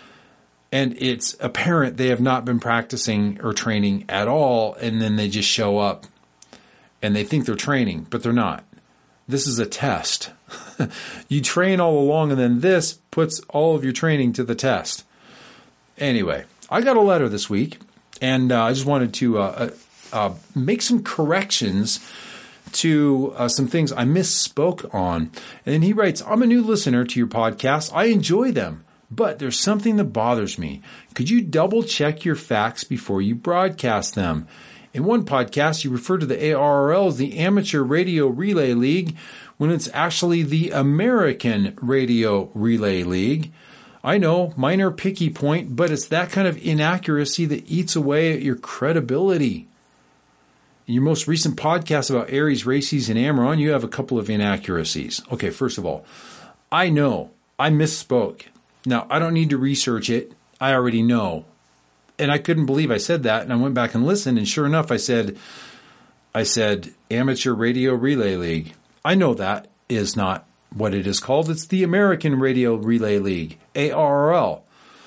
and it's apparent they have not been practicing or training at all. And then they just show up, and they think they're training, but they're not. This is a test. You train all along, and then this puts all of your training to the test. Anyway, I got a letter this week, and uh, I just wanted to uh, uh, make some corrections to uh, some things I misspoke on. And he writes, I'm a new listener to your podcast. I enjoy them, but there's something that bothers me. Could you double check your facts before you broadcast them? In one podcast, you refer to the A R R L as the Amateur Radio Relay League when it's actually the American Radio Relay League. I know, minor picky point, but it's that kind of inaccuracy that eats away at your credibility. In your most recent podcast about Aries, Races, and AmRRON, you have a couple of inaccuracies. Okay, first of all, I know I misspoke. Now, I don't need to research it. I already know. And I couldn't believe I said that, and I went back and listened, and sure enough, I said, I said Amateur Radio Relay League. I know that is not what it is called. It's the American Radio Relay League, A R R L.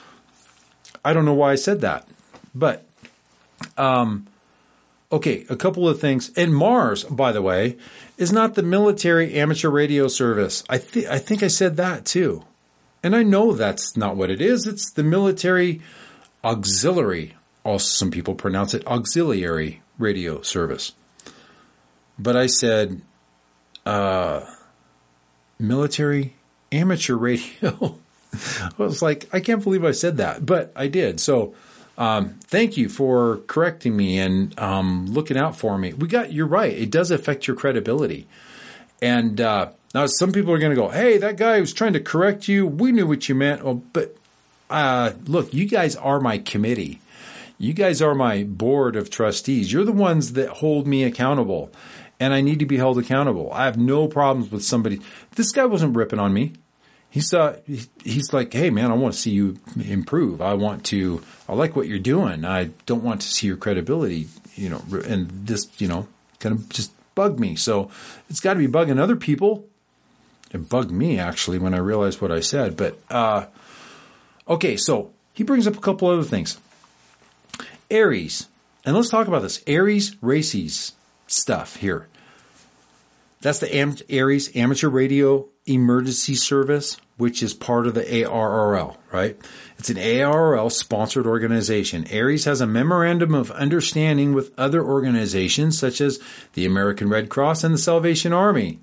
I don't know why I said that, but um, okay, a couple of things. And MARS, by the way, is not the Military Amateur Radio Service. I think I think I said that too, and I know that's not what it is. It's the Military Auxiliary, also some people pronounce it Auxiliary Radio Service. But I said uh, Military Amateur Radio. I was like, I can't believe I said that, but I did. So um, thank you for correcting me and um, looking out for me. We got, you're right. It does affect your credibility. And uh, now some people are going to go, hey, that guy was trying to correct you. We knew what you meant. Well, but Uh, look, you guys are my committee. You guys are my board of trustees. You're the ones that hold me accountable, and I need to be held accountable. I have no problems with somebody. This guy wasn't ripping on me. He's uh, he's like, hey man, I want to see you improve. I want to. I like what you're doing. I don't want to see your credibility, you know. And this, you know, kind of just bugged me. So it's got to be bugging other people. It bugged me actually when I realized what I said, but. uh Okay, so he brings up a couple other things. Aries. And let's talk about this. Aries Races stuff here. That's the Am- Aries Amateur Radio Emergency Service, which is part of the A R R L, right? It's an A R R L sponsored organization. Aries has a memorandum of understanding with other organizations such as the American Red Cross and the Salvation Army.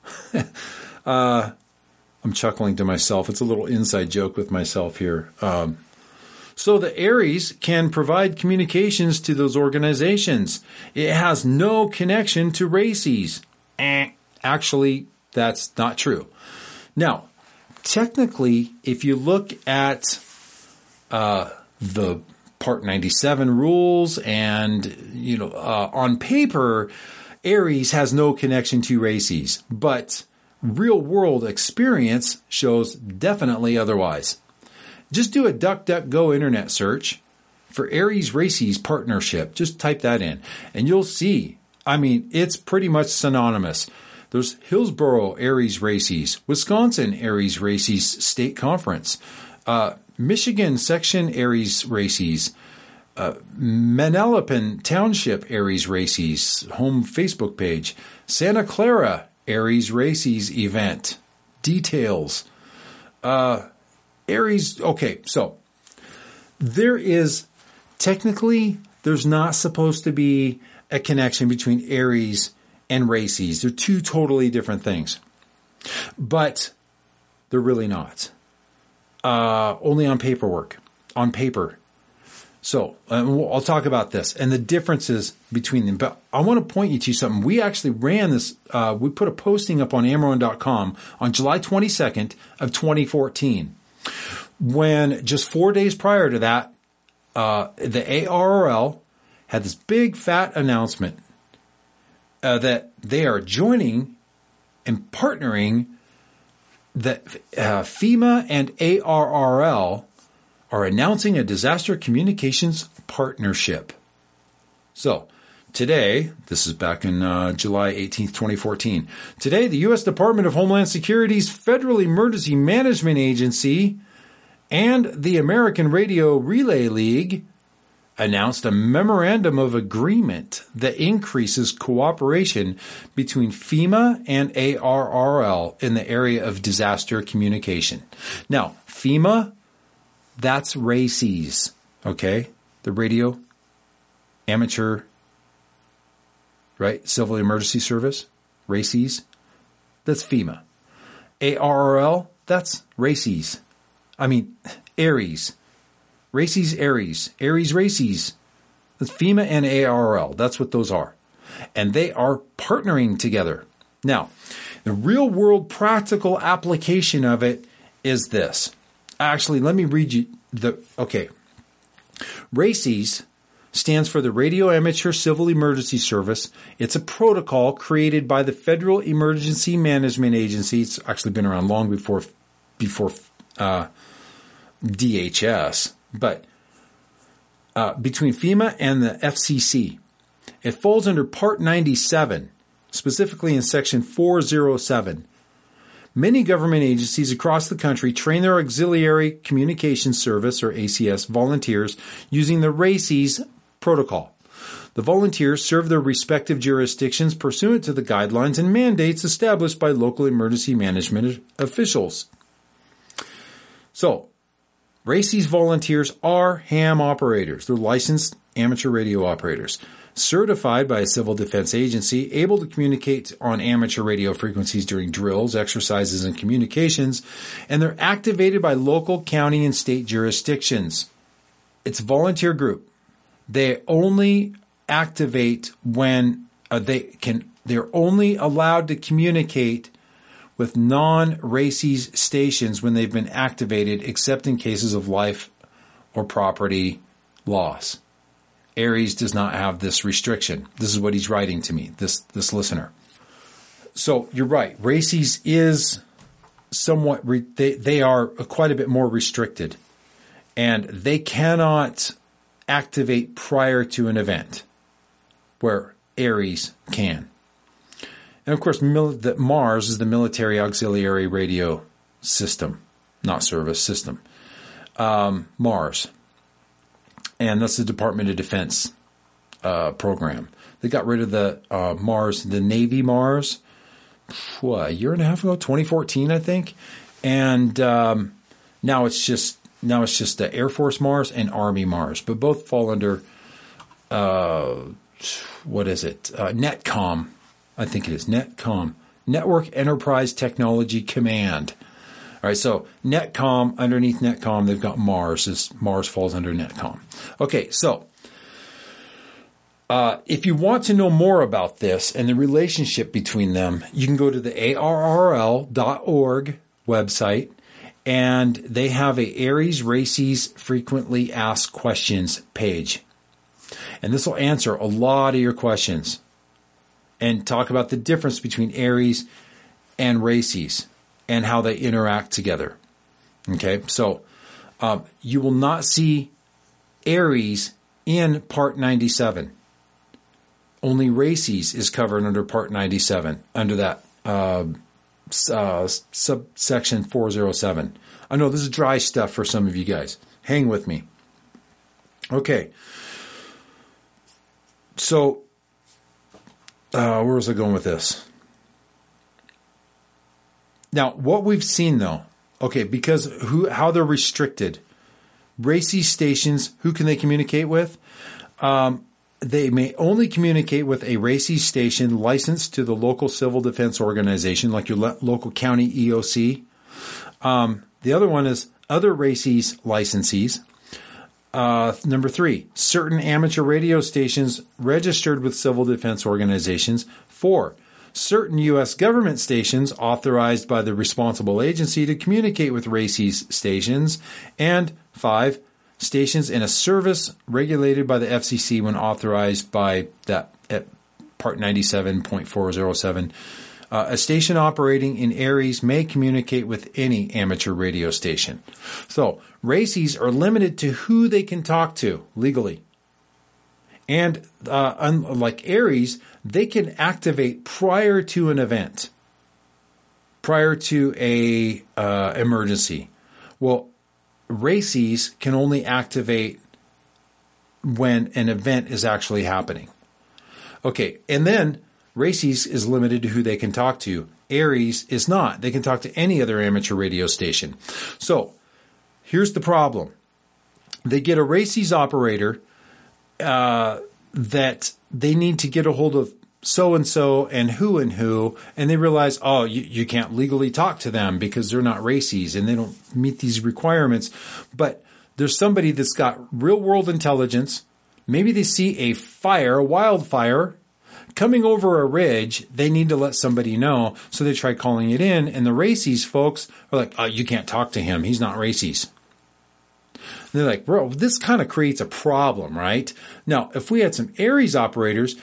uh, I'm chuckling to myself. It's a little inside joke with myself here. Um, so the Aries can provide communications to those organizations. It has no connection to races. Eh, actually, that's not true. Now, technically, if you look at uh, the Part ninety-seven rules and, you know, uh, on paper, Aries has no connection to races, but real world experience shows definitely otherwise. Just do a DuckDuckGo internet search for Aries Races partnership. Just type that in and you'll see. I mean, it's pretty much synonymous. There's Hillsboro Aries Races, Wisconsin Aries Races State Conference, uh, Michigan Section Aries Races, uh, Manalapan Township Aries Races, home Facebook page, Santa Clara Aries Races event, details, uh, Aries. Okay, so there is technically, there's not supposed to be a connection between Aries and races. They're two totally different things. But they're really not. Uh, only on paperwork. On paper. So, uh, I'll talk about this and the differences between them. But I want to point you to something. We actually ran this, uh, we put a posting up on Amaron dot com on July twenty-second of twenty fourteen. When just four days prior to that, uh, the A R R L had this big fat announcement uh, that they are joining and partnering, that uh, FEMA and A R R L are announcing a disaster communications partnership. So today, this is back in uh, July eighteenth, twenty fourteen. Today, the U S Department of Homeland Security's Federal Emergency Management Agency and the American Radio Relay League announced a memorandum of agreement that increases cooperation between FEMA and A R R L in the area of disaster communication. Now, FEMA, that's RACES, okay? The Radio Amateur, right? Civil Emergency Service, RACES, that's FEMA. A R R L, that's RACES. I mean, Aries. Races, Aries. Aries, Races. That's FEMA and A R R L. That's what those are. And they are partnering together. Now, the real world practical application of it is this. Actually, let me read you the, okay. RACES stands for the Radio Amateur Civil Emergency Service. It's a protocol created by the Federal Emergency Management Agency. It's actually been around long before, before, uh, D H S, but uh, between FEMA and the F C C. It falls under Part ninety-seven, specifically in Section four oh seven. Many government agencies across the country train their Auxiliary Communications Service, or A C S, volunteers using the RACES protocol. The volunteers serve their respective jurisdictions pursuant to the guidelines and mandates established by local emergency management officials. So, RACES volunteers are ham operators. They're licensed amateur radio operators, certified by a civil defense agency, able to communicate on amateur radio frequencies during drills, exercises, and communications, and they're activated by local, county, and state jurisdictions. It's a volunteer group. They only activate when uh, they can, they're only allowed to communicate with non-RACES stations when they've been activated, except in cases of life or property loss. Aries does not have this restriction. This is what he's writing to me, this this listener. So you're right. RACES is somewhat, re- they, they are quite a bit more restricted. And they cannot activate prior to an event, where Aries can. And of course, mil- the MARS is the Military Auxiliary Radio System, not service system. Um, MARS. and that's the Department of Defense uh, program. They got rid of the uh, Mars, the Navy Mars, what, a year and a half ago, twenty fourteen, I think, and um, now it's just now it's just the Air Force Mars and Army Mars, but both fall under uh, what is it? Uh, NETCOM, I think it is NETCOM, Network Enterprise Technology Command. All right, so NETCOM, underneath NETCOM, they've got Mars. This Mars falls under NETCOM. Okay, so uh, if you want to know more about this and the relationship between them, you can go to the A R R L dot org website, and they have a Aries Races Frequently Asked Questions page. And this will answer a lot of your questions and talk about the difference between Aries and Races and how they interact together. Okay, so um, you will not see Aries in Part ninety-seven. Only Races is covered under Part ninety-seven, under that uh, uh, subsection four oh seven. I know this is dry stuff for some of you guys. Hang with me. Okay. So, uh, where was I going with this? Now, what we've seen, though, okay, because who, how they're restricted. Races stations, who can they communicate with? Um, they may only communicate with a Races station licensed to the local civil defense organization, like your lo- local county E O C. Um, the other one is other Races licensees. Uh, number three, certain amateur radio stations registered with civil defense organizations. Four, certain U S government stations authorized by the responsible agency to communicate with Races stations. And five, stations in a service regulated by the F C C when authorized by that at Part ninety-seven point four oh seven. Uh, a station operating in Aries may communicate with any amateur radio station. So, Races are limited to who they can talk to legally. And uh, unlike Aries, they can activate prior to an event, prior to a uh, emergency. Well, Races can only activate when an event is actually happening. Okay, and then Races is limited to who they can talk to. Aries is not. They can talk to any other amateur radio station. So, here's the problem. They get a Races operator uh, that they need to get a hold of so-and-so and who and who, and they realize, oh, you, you can't legally talk to them because they're not Races and they don't meet these requirements. But there's somebody that's got real-world intelligence. Maybe they see a fire, a wildfire, coming over a ridge. They need to let somebody know, so they try calling it in, and the Races folks are like, oh, you can't talk to him. He's not Races. And they're like, bro, this kind of creates a problem, right? Now, if we had some Aries operators,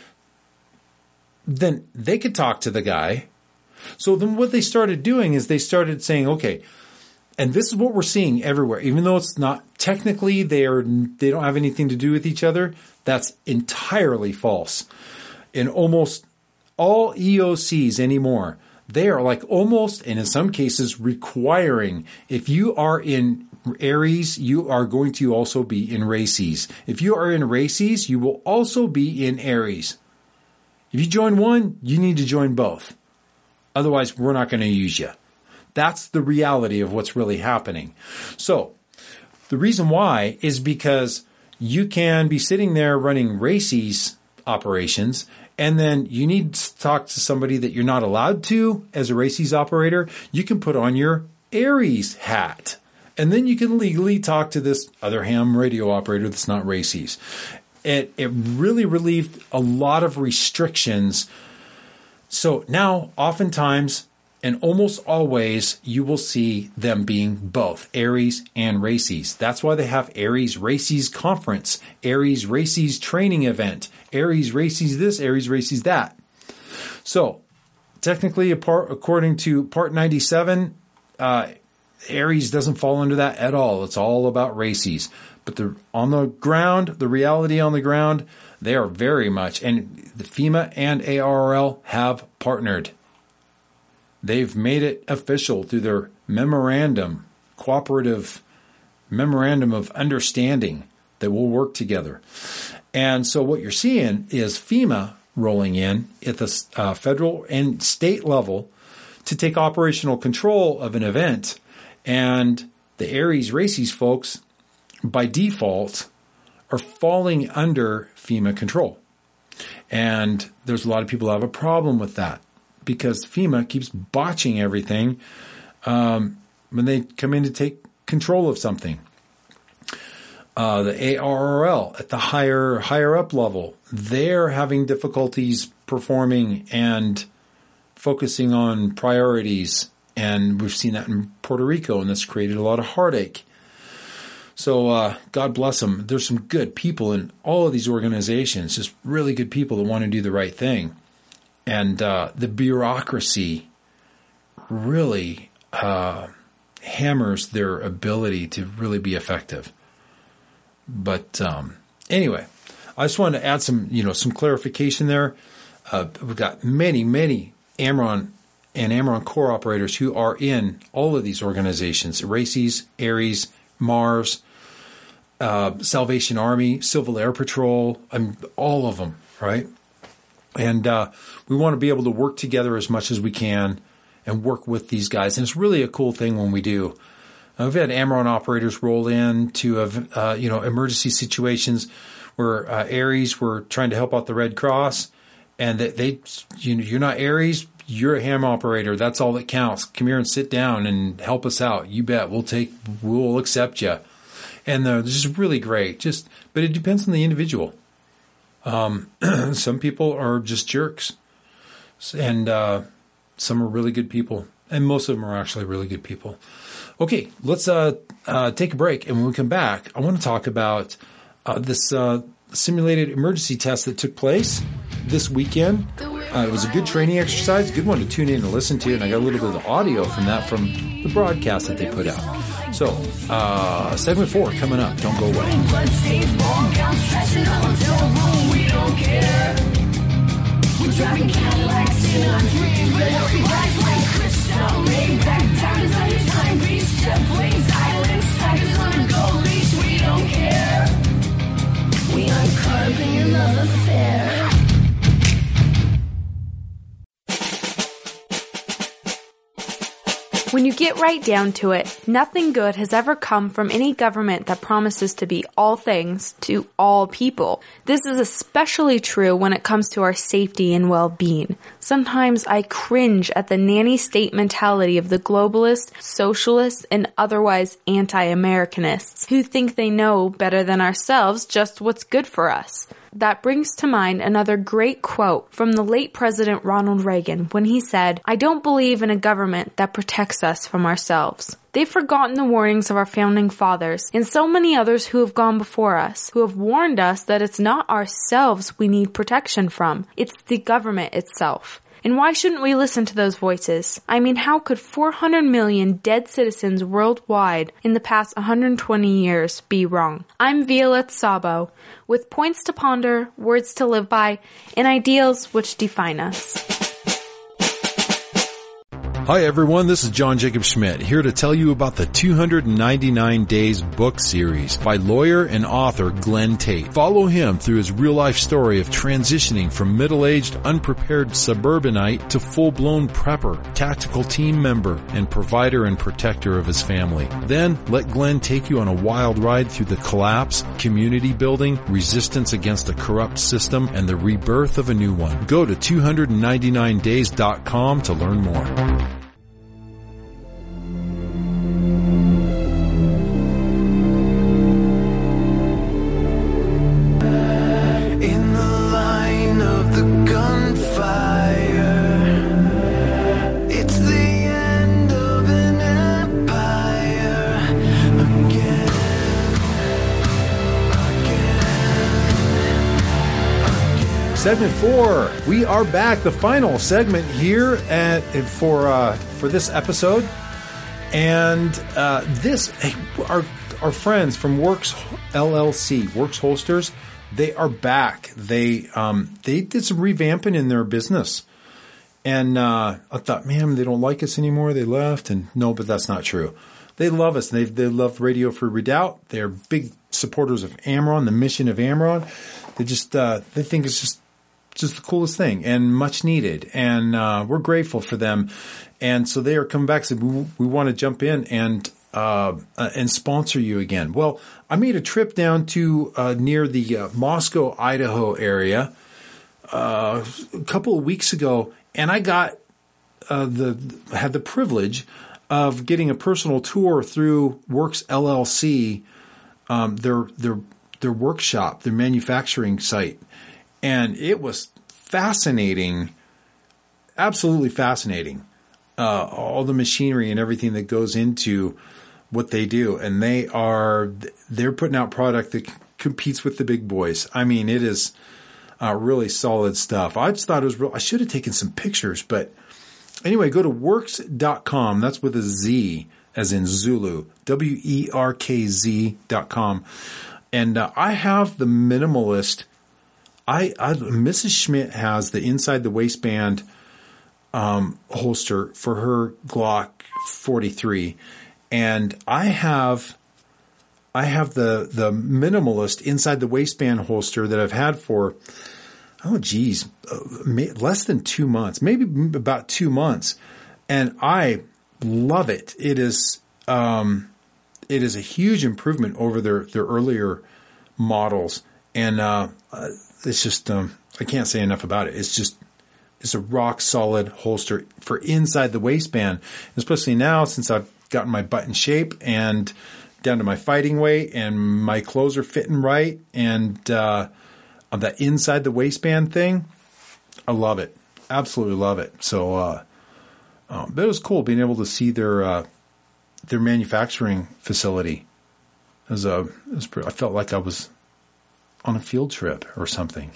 then they could talk to the guy. So then what they started doing is they started saying, okay, and this is what we're seeing everywhere, even though it's not technically they are, they don't have anything to do with each other, that's entirely false. In almost all E O Cs anymore, they are like almost, and in some cases, requiring, if you are in Aries, you are going to also be in Races. If you are in Races, you will also be in Aries. If you join one, you need to join both. Otherwise, we're not going to use you. That's the reality of what's really happening. So, the reason why is because you can be sitting there running Races operations, and then you need to talk to somebody that you're not allowed to as a Races operator. You can put on your Aries hat, and then you can legally talk to this other ham radio operator that's not Races. It, it really relieved a lot of restrictions. So now, oftentimes, and almost always, you will see them being both Aries and Races. That's why they have Aries Races Conference, Aries Races Training Event, Aries Races this, Aries Races that. So, technically, according to Part ninety-seven, uh, Aries doesn't fall under that at all. It's all about Races. But the, on the ground, the reality on the ground, they are very much, and the FEMA and A R R L have partnered. They've made it official through their memorandum, cooperative memorandum of understanding that will work together. And so what you're seeing is FEMA rolling in at the uh, federal and state level to take operational control of an event. And the Aries Races folks, by default, are falling under FEMA control. And there's a lot of people who have a problem with that because FEMA keeps botching everything um, when they come in to take control of something. Uh, the A R R L at the higher higher up level, they're having difficulties performing and focusing on priorities. And we've seen that in Puerto Rico, and that's created a lot of heartache. So uh, God bless them. There's some good people in all of these organizations, just really good people that want to do the right thing. And uh, the bureaucracy really uh, hammers their ability to really be effective. But um, anyway, I just wanted to add some, you know, some clarification there. Uh, we've got many, many Amron and Amron core operators who are in all of these organizations: Races, Aries, Mars, uh, Salvation Army, Civil Air Patrol, I mean, all of them, right? And uh, we want to be able to work together as much as we can and work with these guys. And it's really a cool thing when we do. Uh, we've had Amron operators roll in to, uh, you know, emergency situations where uh, Aries were trying to help out the Red Cross, and they, they you know, you're not Aries, you're a ham operator. That's all that counts. Come here and sit down and help us out. You bet. We'll take, we'll accept you. And they're just really great. Just, but it depends on the individual. Um, some people are just jerks, and uh, some are really good people, and most of them are actually really good people. Okay, let's uh, uh, take a break, and when we come back, I want to talk about uh, this uh, simulated emergency test that took place this weekend. Uh, it was a good training exercise, good one to tune in and listen to, and I got a little bit of audio from that from the broadcast that they put out. So, uh, segment four coming up. Don't go away. We're driving Cadillacs in our dreams, but every life like crystal, laid back diamonds on your timepiece, jet planes, islands, tigers on a gold leash. We don't care. We aren't caught up in your love affair. When you get right down to it, nothing good has ever come from any government that promises to be all things to all people. This is especially true when it comes to our safety and well-being. Sometimes I cringe at the nanny state mentality of the globalists, socialists, and otherwise anti-Americanists who think they know better than ourselves just what's good for us. That brings to mind another great quote from the late President Ronald Reagan when he said, "I don't believe in a government that protects us from ourselves." They've forgotten the warnings of our founding fathers and so many others who have gone before us, who have warned us that it's not ourselves we need protection from, it's the government itself. And why shouldn't we listen to those voices? I mean, how could four hundred million dead citizens worldwide in the past one hundred twenty years be wrong? I'm Violette Sabo, with points to ponder, words to live by, and ideals which define us. Hi everyone, this is John Jacob Schmidt, here to tell you about the two hundred ninety-nine Days book series by lawyer and author Glenn Tate. Follow him through his real-life story of transitioning from middle-aged, unprepared suburbanite to full-blown prepper, tactical team member, and provider and protector of his family. Then, let Glenn take you on a wild ride through the collapse, community building, resistance against a corrupt system, and the rebirth of a new one. Go to two ninety-nine days dot com to learn more. Segment four, we are back. The final segment here at for uh, for this episode, and uh, this our our friends from Works L L C, Works Holsters, they are back. They um, they did some revamping in their business, And uh, I thought, man, they don't like us anymore. They left. And no, but that's not true. They love us. They they love Radio Free Redoubt. They're big supporters of Amron, the mission of Amron. They just uh, they think it's just just the coolest thing and much needed. And uh, we're grateful for them. And so they are coming back and said, we, we want to jump in and uh, uh, and sponsor you again. Well, I made a trip down to uh, near the uh, Moscow, Idaho area uh, a couple of weeks ago, and I got uh, the had the privilege of getting a personal tour through Works L L C, um, their their their workshop, their manufacturing site, and it was fascinating, absolutely fascinating. Uh, all the machinery and everything that goes into what they do, and they are they're putting out product that c- competes with the big boys. I mean, it is uh, really solid stuff. I just thought it was real. I should have taken some pictures, but anyway, go to works dot com. That's with a Z, as in Zulu. W E R K Z dot com. And uh, I have the minimalist. I, I Missus Schmidt has the inside the waistband um, holster for her Glock forty-three, and I have I have the the minimalist inside the waistband holster that I've had for oh geez uh, may, less than two months, maybe about two months, and I love it. It is um, it is a huge improvement over their their earlier models, and uh, it's just um, I can't say enough about it. It's just it's a rock solid holster for inside the waistband, especially now since I've gotten my butt in shape and down to my fighting weight, and my clothes are fitting right, and uh, on that inside the waistband thing, I love it, absolutely love it. So, uh, um, but it was cool being able to see their uh, their manufacturing facility. It was a, it was pretty, I felt like I was on a field trip or something.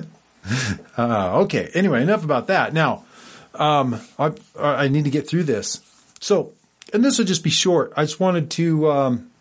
uh, okay. Anyway, enough about that. Now, um, I, I need to get through this. So, and this will just be short. I just wanted to, um,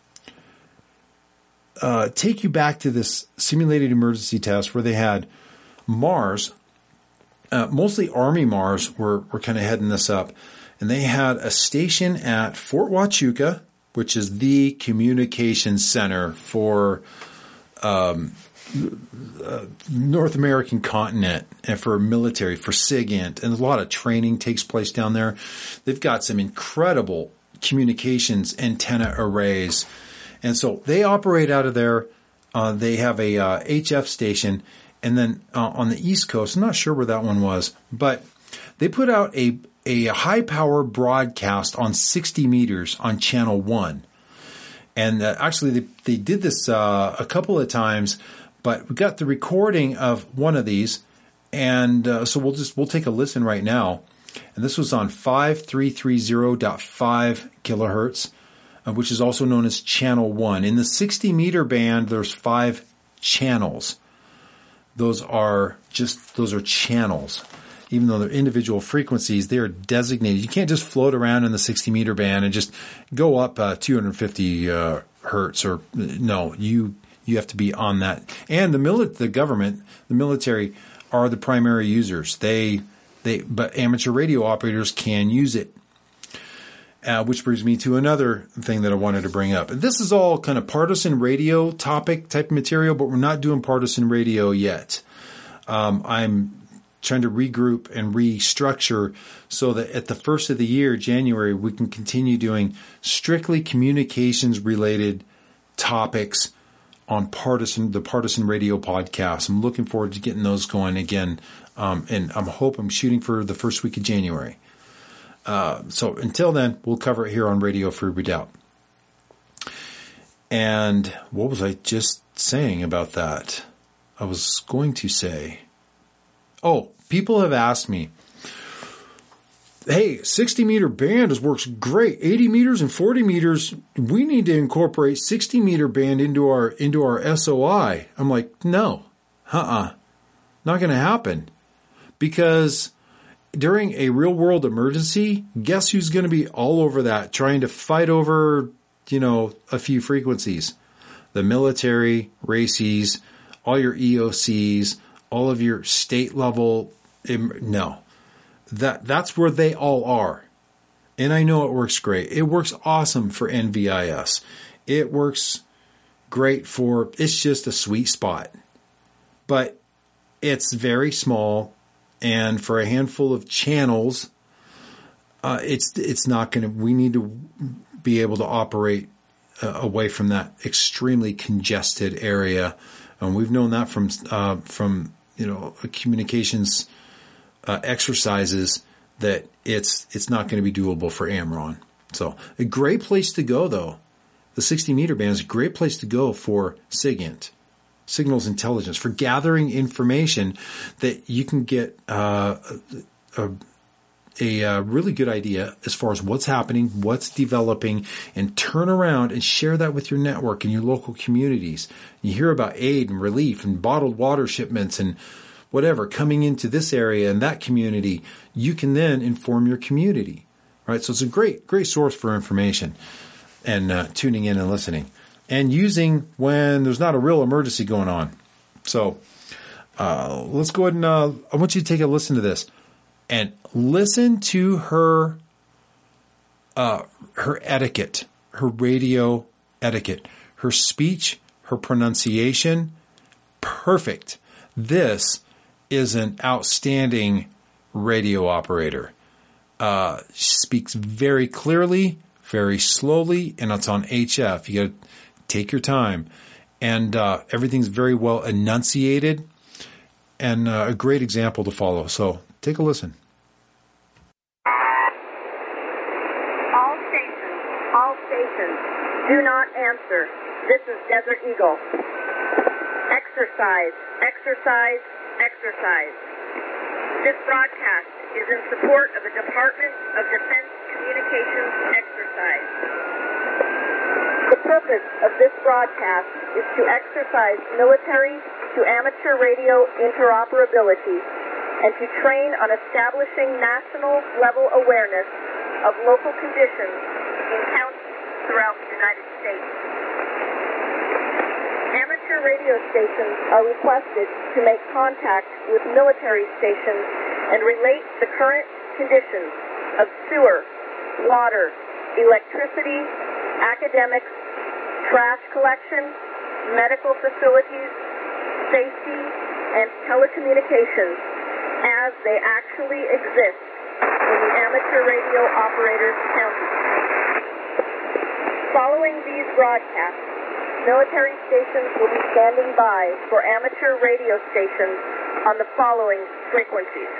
uh, take you back to this simulated emergency test where they had Mars, uh, mostly Army Mars were, were kind of heading this up, and they had a station at Fort Huachuca, which is the communications center for, um, Uh, North American continent, and for military, for SIGINT, and a lot of training takes place down there. They've got some incredible communications antenna arrays, and so they operate out of there. Uh, they have a uh, H F station, and then uh, on the East Coast, I'm not sure where that one was, but they put out a a high power broadcast on sixty meters on channel one, and uh, actually they they did this uh, a couple of times. But we got the recording of one of these, and uh, so we'll just we'll take a listen right now. And this was on five three three zero point five kilohertz, uh, which is also known as channel one. In the sixty meter band, there's five channels. Those are just those are channels. Even though they're individual frequencies, they are designated. You can't just float around in the sixty meter band and just go up uh, two hundred fifty uh, hertz. Or no, you. You have to be on that. And the mili- the government, the military are the primary users. They, they, but amateur radio operators can use it. Uh, which brings me to another thing that I wanted to bring up. This is all kind of partisan radio topic type material, but we're not doing partisan radio yet. Um, I'm trying to regroup and restructure so that at the first of the year, January, we can continue doing strictly communications related topics on partisan, the partisan radio podcast. I'm looking forward to getting those going again. Um, and I'm hope I'm shooting for the first week of January. Uh, so until then, we'll cover it here on Radio Free Redoubt. And what was I just saying about that? I was going to say, oh, people have asked me, hey, sixty meter band works great. eighty meters and forty meters. We need to incorporate sixty meter band into our into our S O I. I'm like, no, uh-uh, not going to happen. Because during a real world emergency, guess who's going to be all over that, trying to fight over, you know, a few frequencies? The military, RACES, all your E O Cs, all of your state level. No. that that's where they all are. And I know it works great. It works awesome for N V I S. It works great for, it's just a sweet spot. But it's very small, and for a handful of channels, uh, it's it's not going to, we need to be able to operate uh, away from that extremely congested area. And we've known that from, uh, from you know, communications uh, exercises, that it's it's not going to be doable for AmRRON. So a great place to go, though. The sixty meter band is a great place to go for SIGINT, signals intelligence, for gathering information that you can get uh, a, a, a really good idea as far as what's happening, what's developing, and turn around and share that with your network and your local communities. You hear about aid and relief and bottled water shipments and whatever coming into this area and that community. You can then inform your community, right? So it's a great, great source for information and uh, tuning in and listening and using when there's not a real emergency going on. So uh, let's go ahead and uh, I want you to take a listen to this and listen to her, uh, her etiquette, her radio etiquette, her speech, her pronunciation. Perfect. This is an outstanding radio operator. Uh, she speaks very clearly, very slowly, and it's on H F. You got to take your time. And uh, everything's very well enunciated and uh, a great example to follow. So take a listen. All stations, all stations, do not answer. This is Desert Eagle. Exercise, exercise, exercise. This broadcast is in support of the Department of Defense Communications exercise. The purpose of this broadcast is to exercise military to amateur radio interoperability and to train on establishing national level awareness of local conditions in counties throughout the United States. Amateur radio stations are requested to make contact with military stations and relate the current conditions of sewer, water, electricity, academics, trash collection, medical facilities, safety, and telecommunications as they actually exist in the amateur radio operators' counties. Following these broadcasts, military stations will be standing by for amateur radio stations on the following frequencies.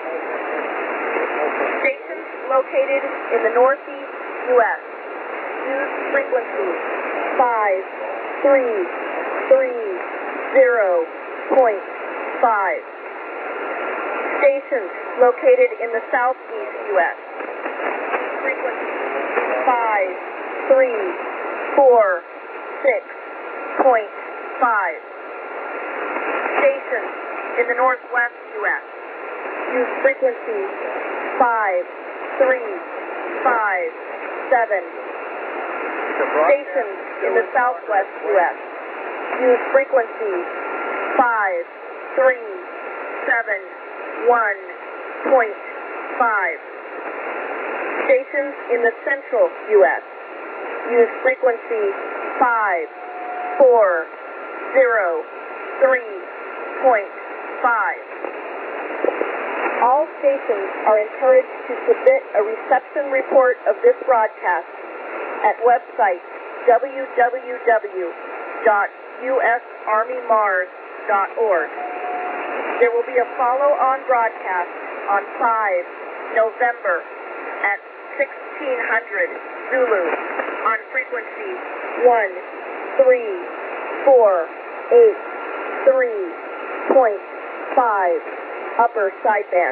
Stations located in the Northeast U S use frequency five three three zero point five. Stations located in the Southeast U S frequency five three four six point five. Stations in the Northwest U S use frequency five three five seven. Stations in the Southwest U S use frequency five three seven one point five. Stations in the Central U S use frequency five four zero three point five. All stations are encouraged to submit a reception report of this broadcast at website w w w dot u s army mars dot org. There will be a follow-on broadcast on five November at sixteen hundred Zulu on frequency one three four eight three point five upper sideband.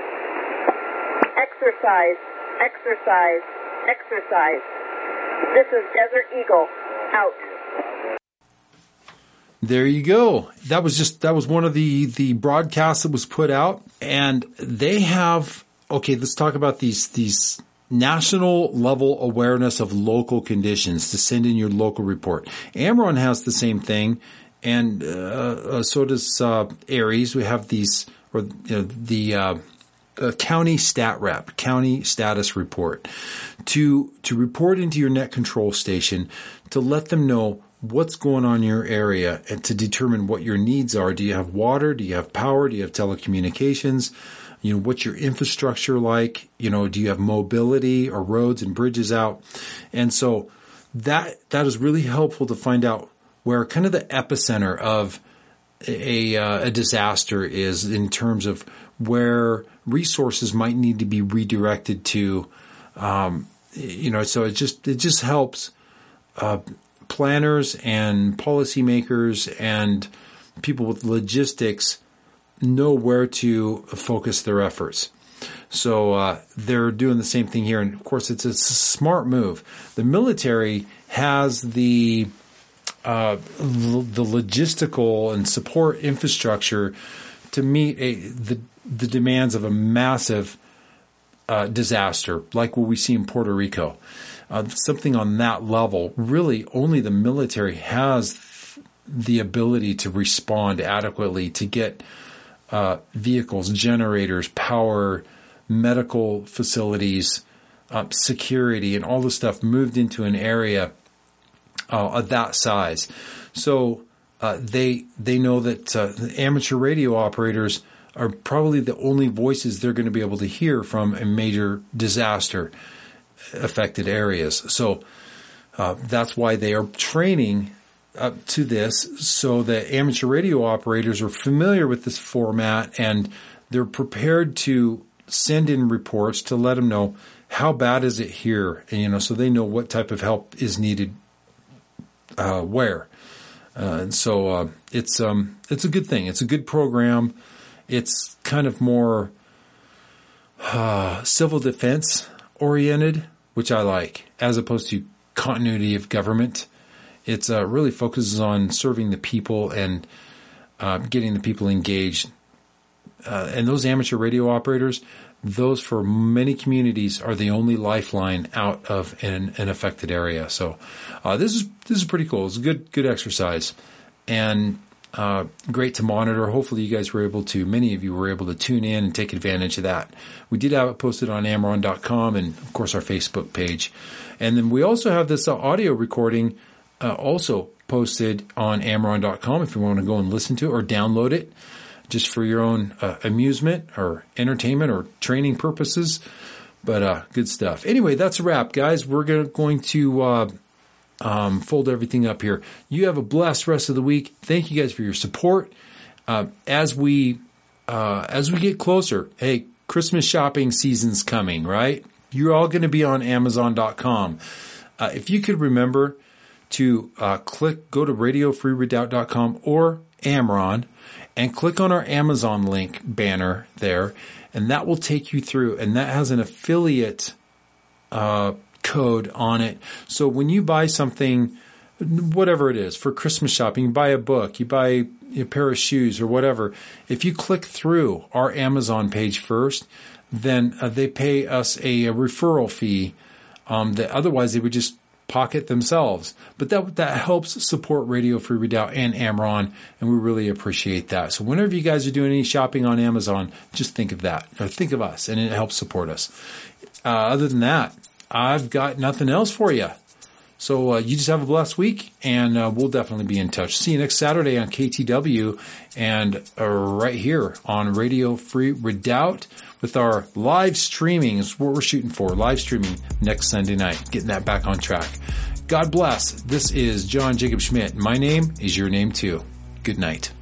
Exercise, exercise, exercise. This is Desert Eagle, out. There you go. That was just, that was one of the, the broadcasts that was put out. And they have, okay, let's talk about these, these national level awareness of local conditions to send in your local report. AmRRON has the same thing. And, uh, so does, uh, Aries. We have these, or, you know, the, uh, a county stat rep, county status report, to to report into your net control station to let them know what's going on in your area and to determine what your needs are. Do you have water? Do you have power? Do you have telecommunications? You know, what's your infrastructure like? You know, do you have mobility or roads and bridges out? And so that that is really helpful to find out where kind of the epicenter of a, a, a disaster is in terms of where resources might need to be redirected to. Um, you know, so it just it just helps uh, planners and policymakers and people with logistics know where to focus their efforts. So uh, they're doing the same thing here. And, of course, it's a smart move. The military has the uh, the logistical and support infrastructure to meet a, the, the demands of a massive uh, disaster like what we see in Puerto Rico. Uh, something on that level, really only the military has the ability to respond adequately, to get Uh, vehicles, generators, power, medical facilities, uh, security, and all this stuff moved into an area uh, of that size. So uh, they they know that uh, the amateur radio operators are probably the only voices they're going to be able to hear from a major disaster affected areas. So uh, that's why they are training up to this, so that amateur radio operators are familiar with this format and they're prepared to send in reports to let them know how bad is it here, and, you know, so they know what type of help is needed uh, where. Uh, and so uh, it's um it's a good thing. It's a good program. It's kind of more uh, civil defense oriented, which I like, as opposed to continuity of government. It's uh, really focuses on serving the people and uh, getting the people engaged. Uh, and those amateur radio operators, those for many communities are the only lifeline out of an, an affected area. So uh, this is this is pretty cool. It's a good good exercise and uh, great to monitor. Hopefully you guys were able to, many of you were able to tune in and take advantage of that. We did have it posted on Amron dot com and, of course, our Facebook page. And then we also have this uh, audio recording Uh, also posted on Amron dot com if you want to go and listen to it or download it just for your own uh, amusement or entertainment or training purposes. But uh, good stuff. Anyway, that's a wrap, guys. We're gonna, going to uh, um, fold everything up here. You have a blessed rest of the week. Thank you guys for your support. Uh, as we uh, as we get closer, hey, Christmas shopping season's coming, right? You're all going to be on Amazon dot com. Uh, if you could remember to uh, click, go to radio free redoubt dot com or Amron and click on our Amazon link banner there, and that will take you through, and that has an affiliate uh, code on it. So when you buy something, whatever it is, for Christmas shopping, you buy a book, you buy a pair of shoes or whatever, if you click through our Amazon page first, then uh, they pay us a, a referral fee um, that otherwise they would just pocket themselves. But that that helps support Radio Free Redoubt and Amron, and we really appreciate that. So whenever you guys are doing any shopping on Amazon, just think of that, or think of us, and it helps support us. Uh, other than that, I've got nothing else for you. So uh, you just have a blessed week, and uh, we'll definitely be in touch. See you next Saturday on K T W and uh, right here on Radio Free Redoubt with our live streaming is what we're shooting for. Live streaming next Sunday night, getting that back on track. God bless. This is John Jacob Schmidt. My name is your name too. Good night.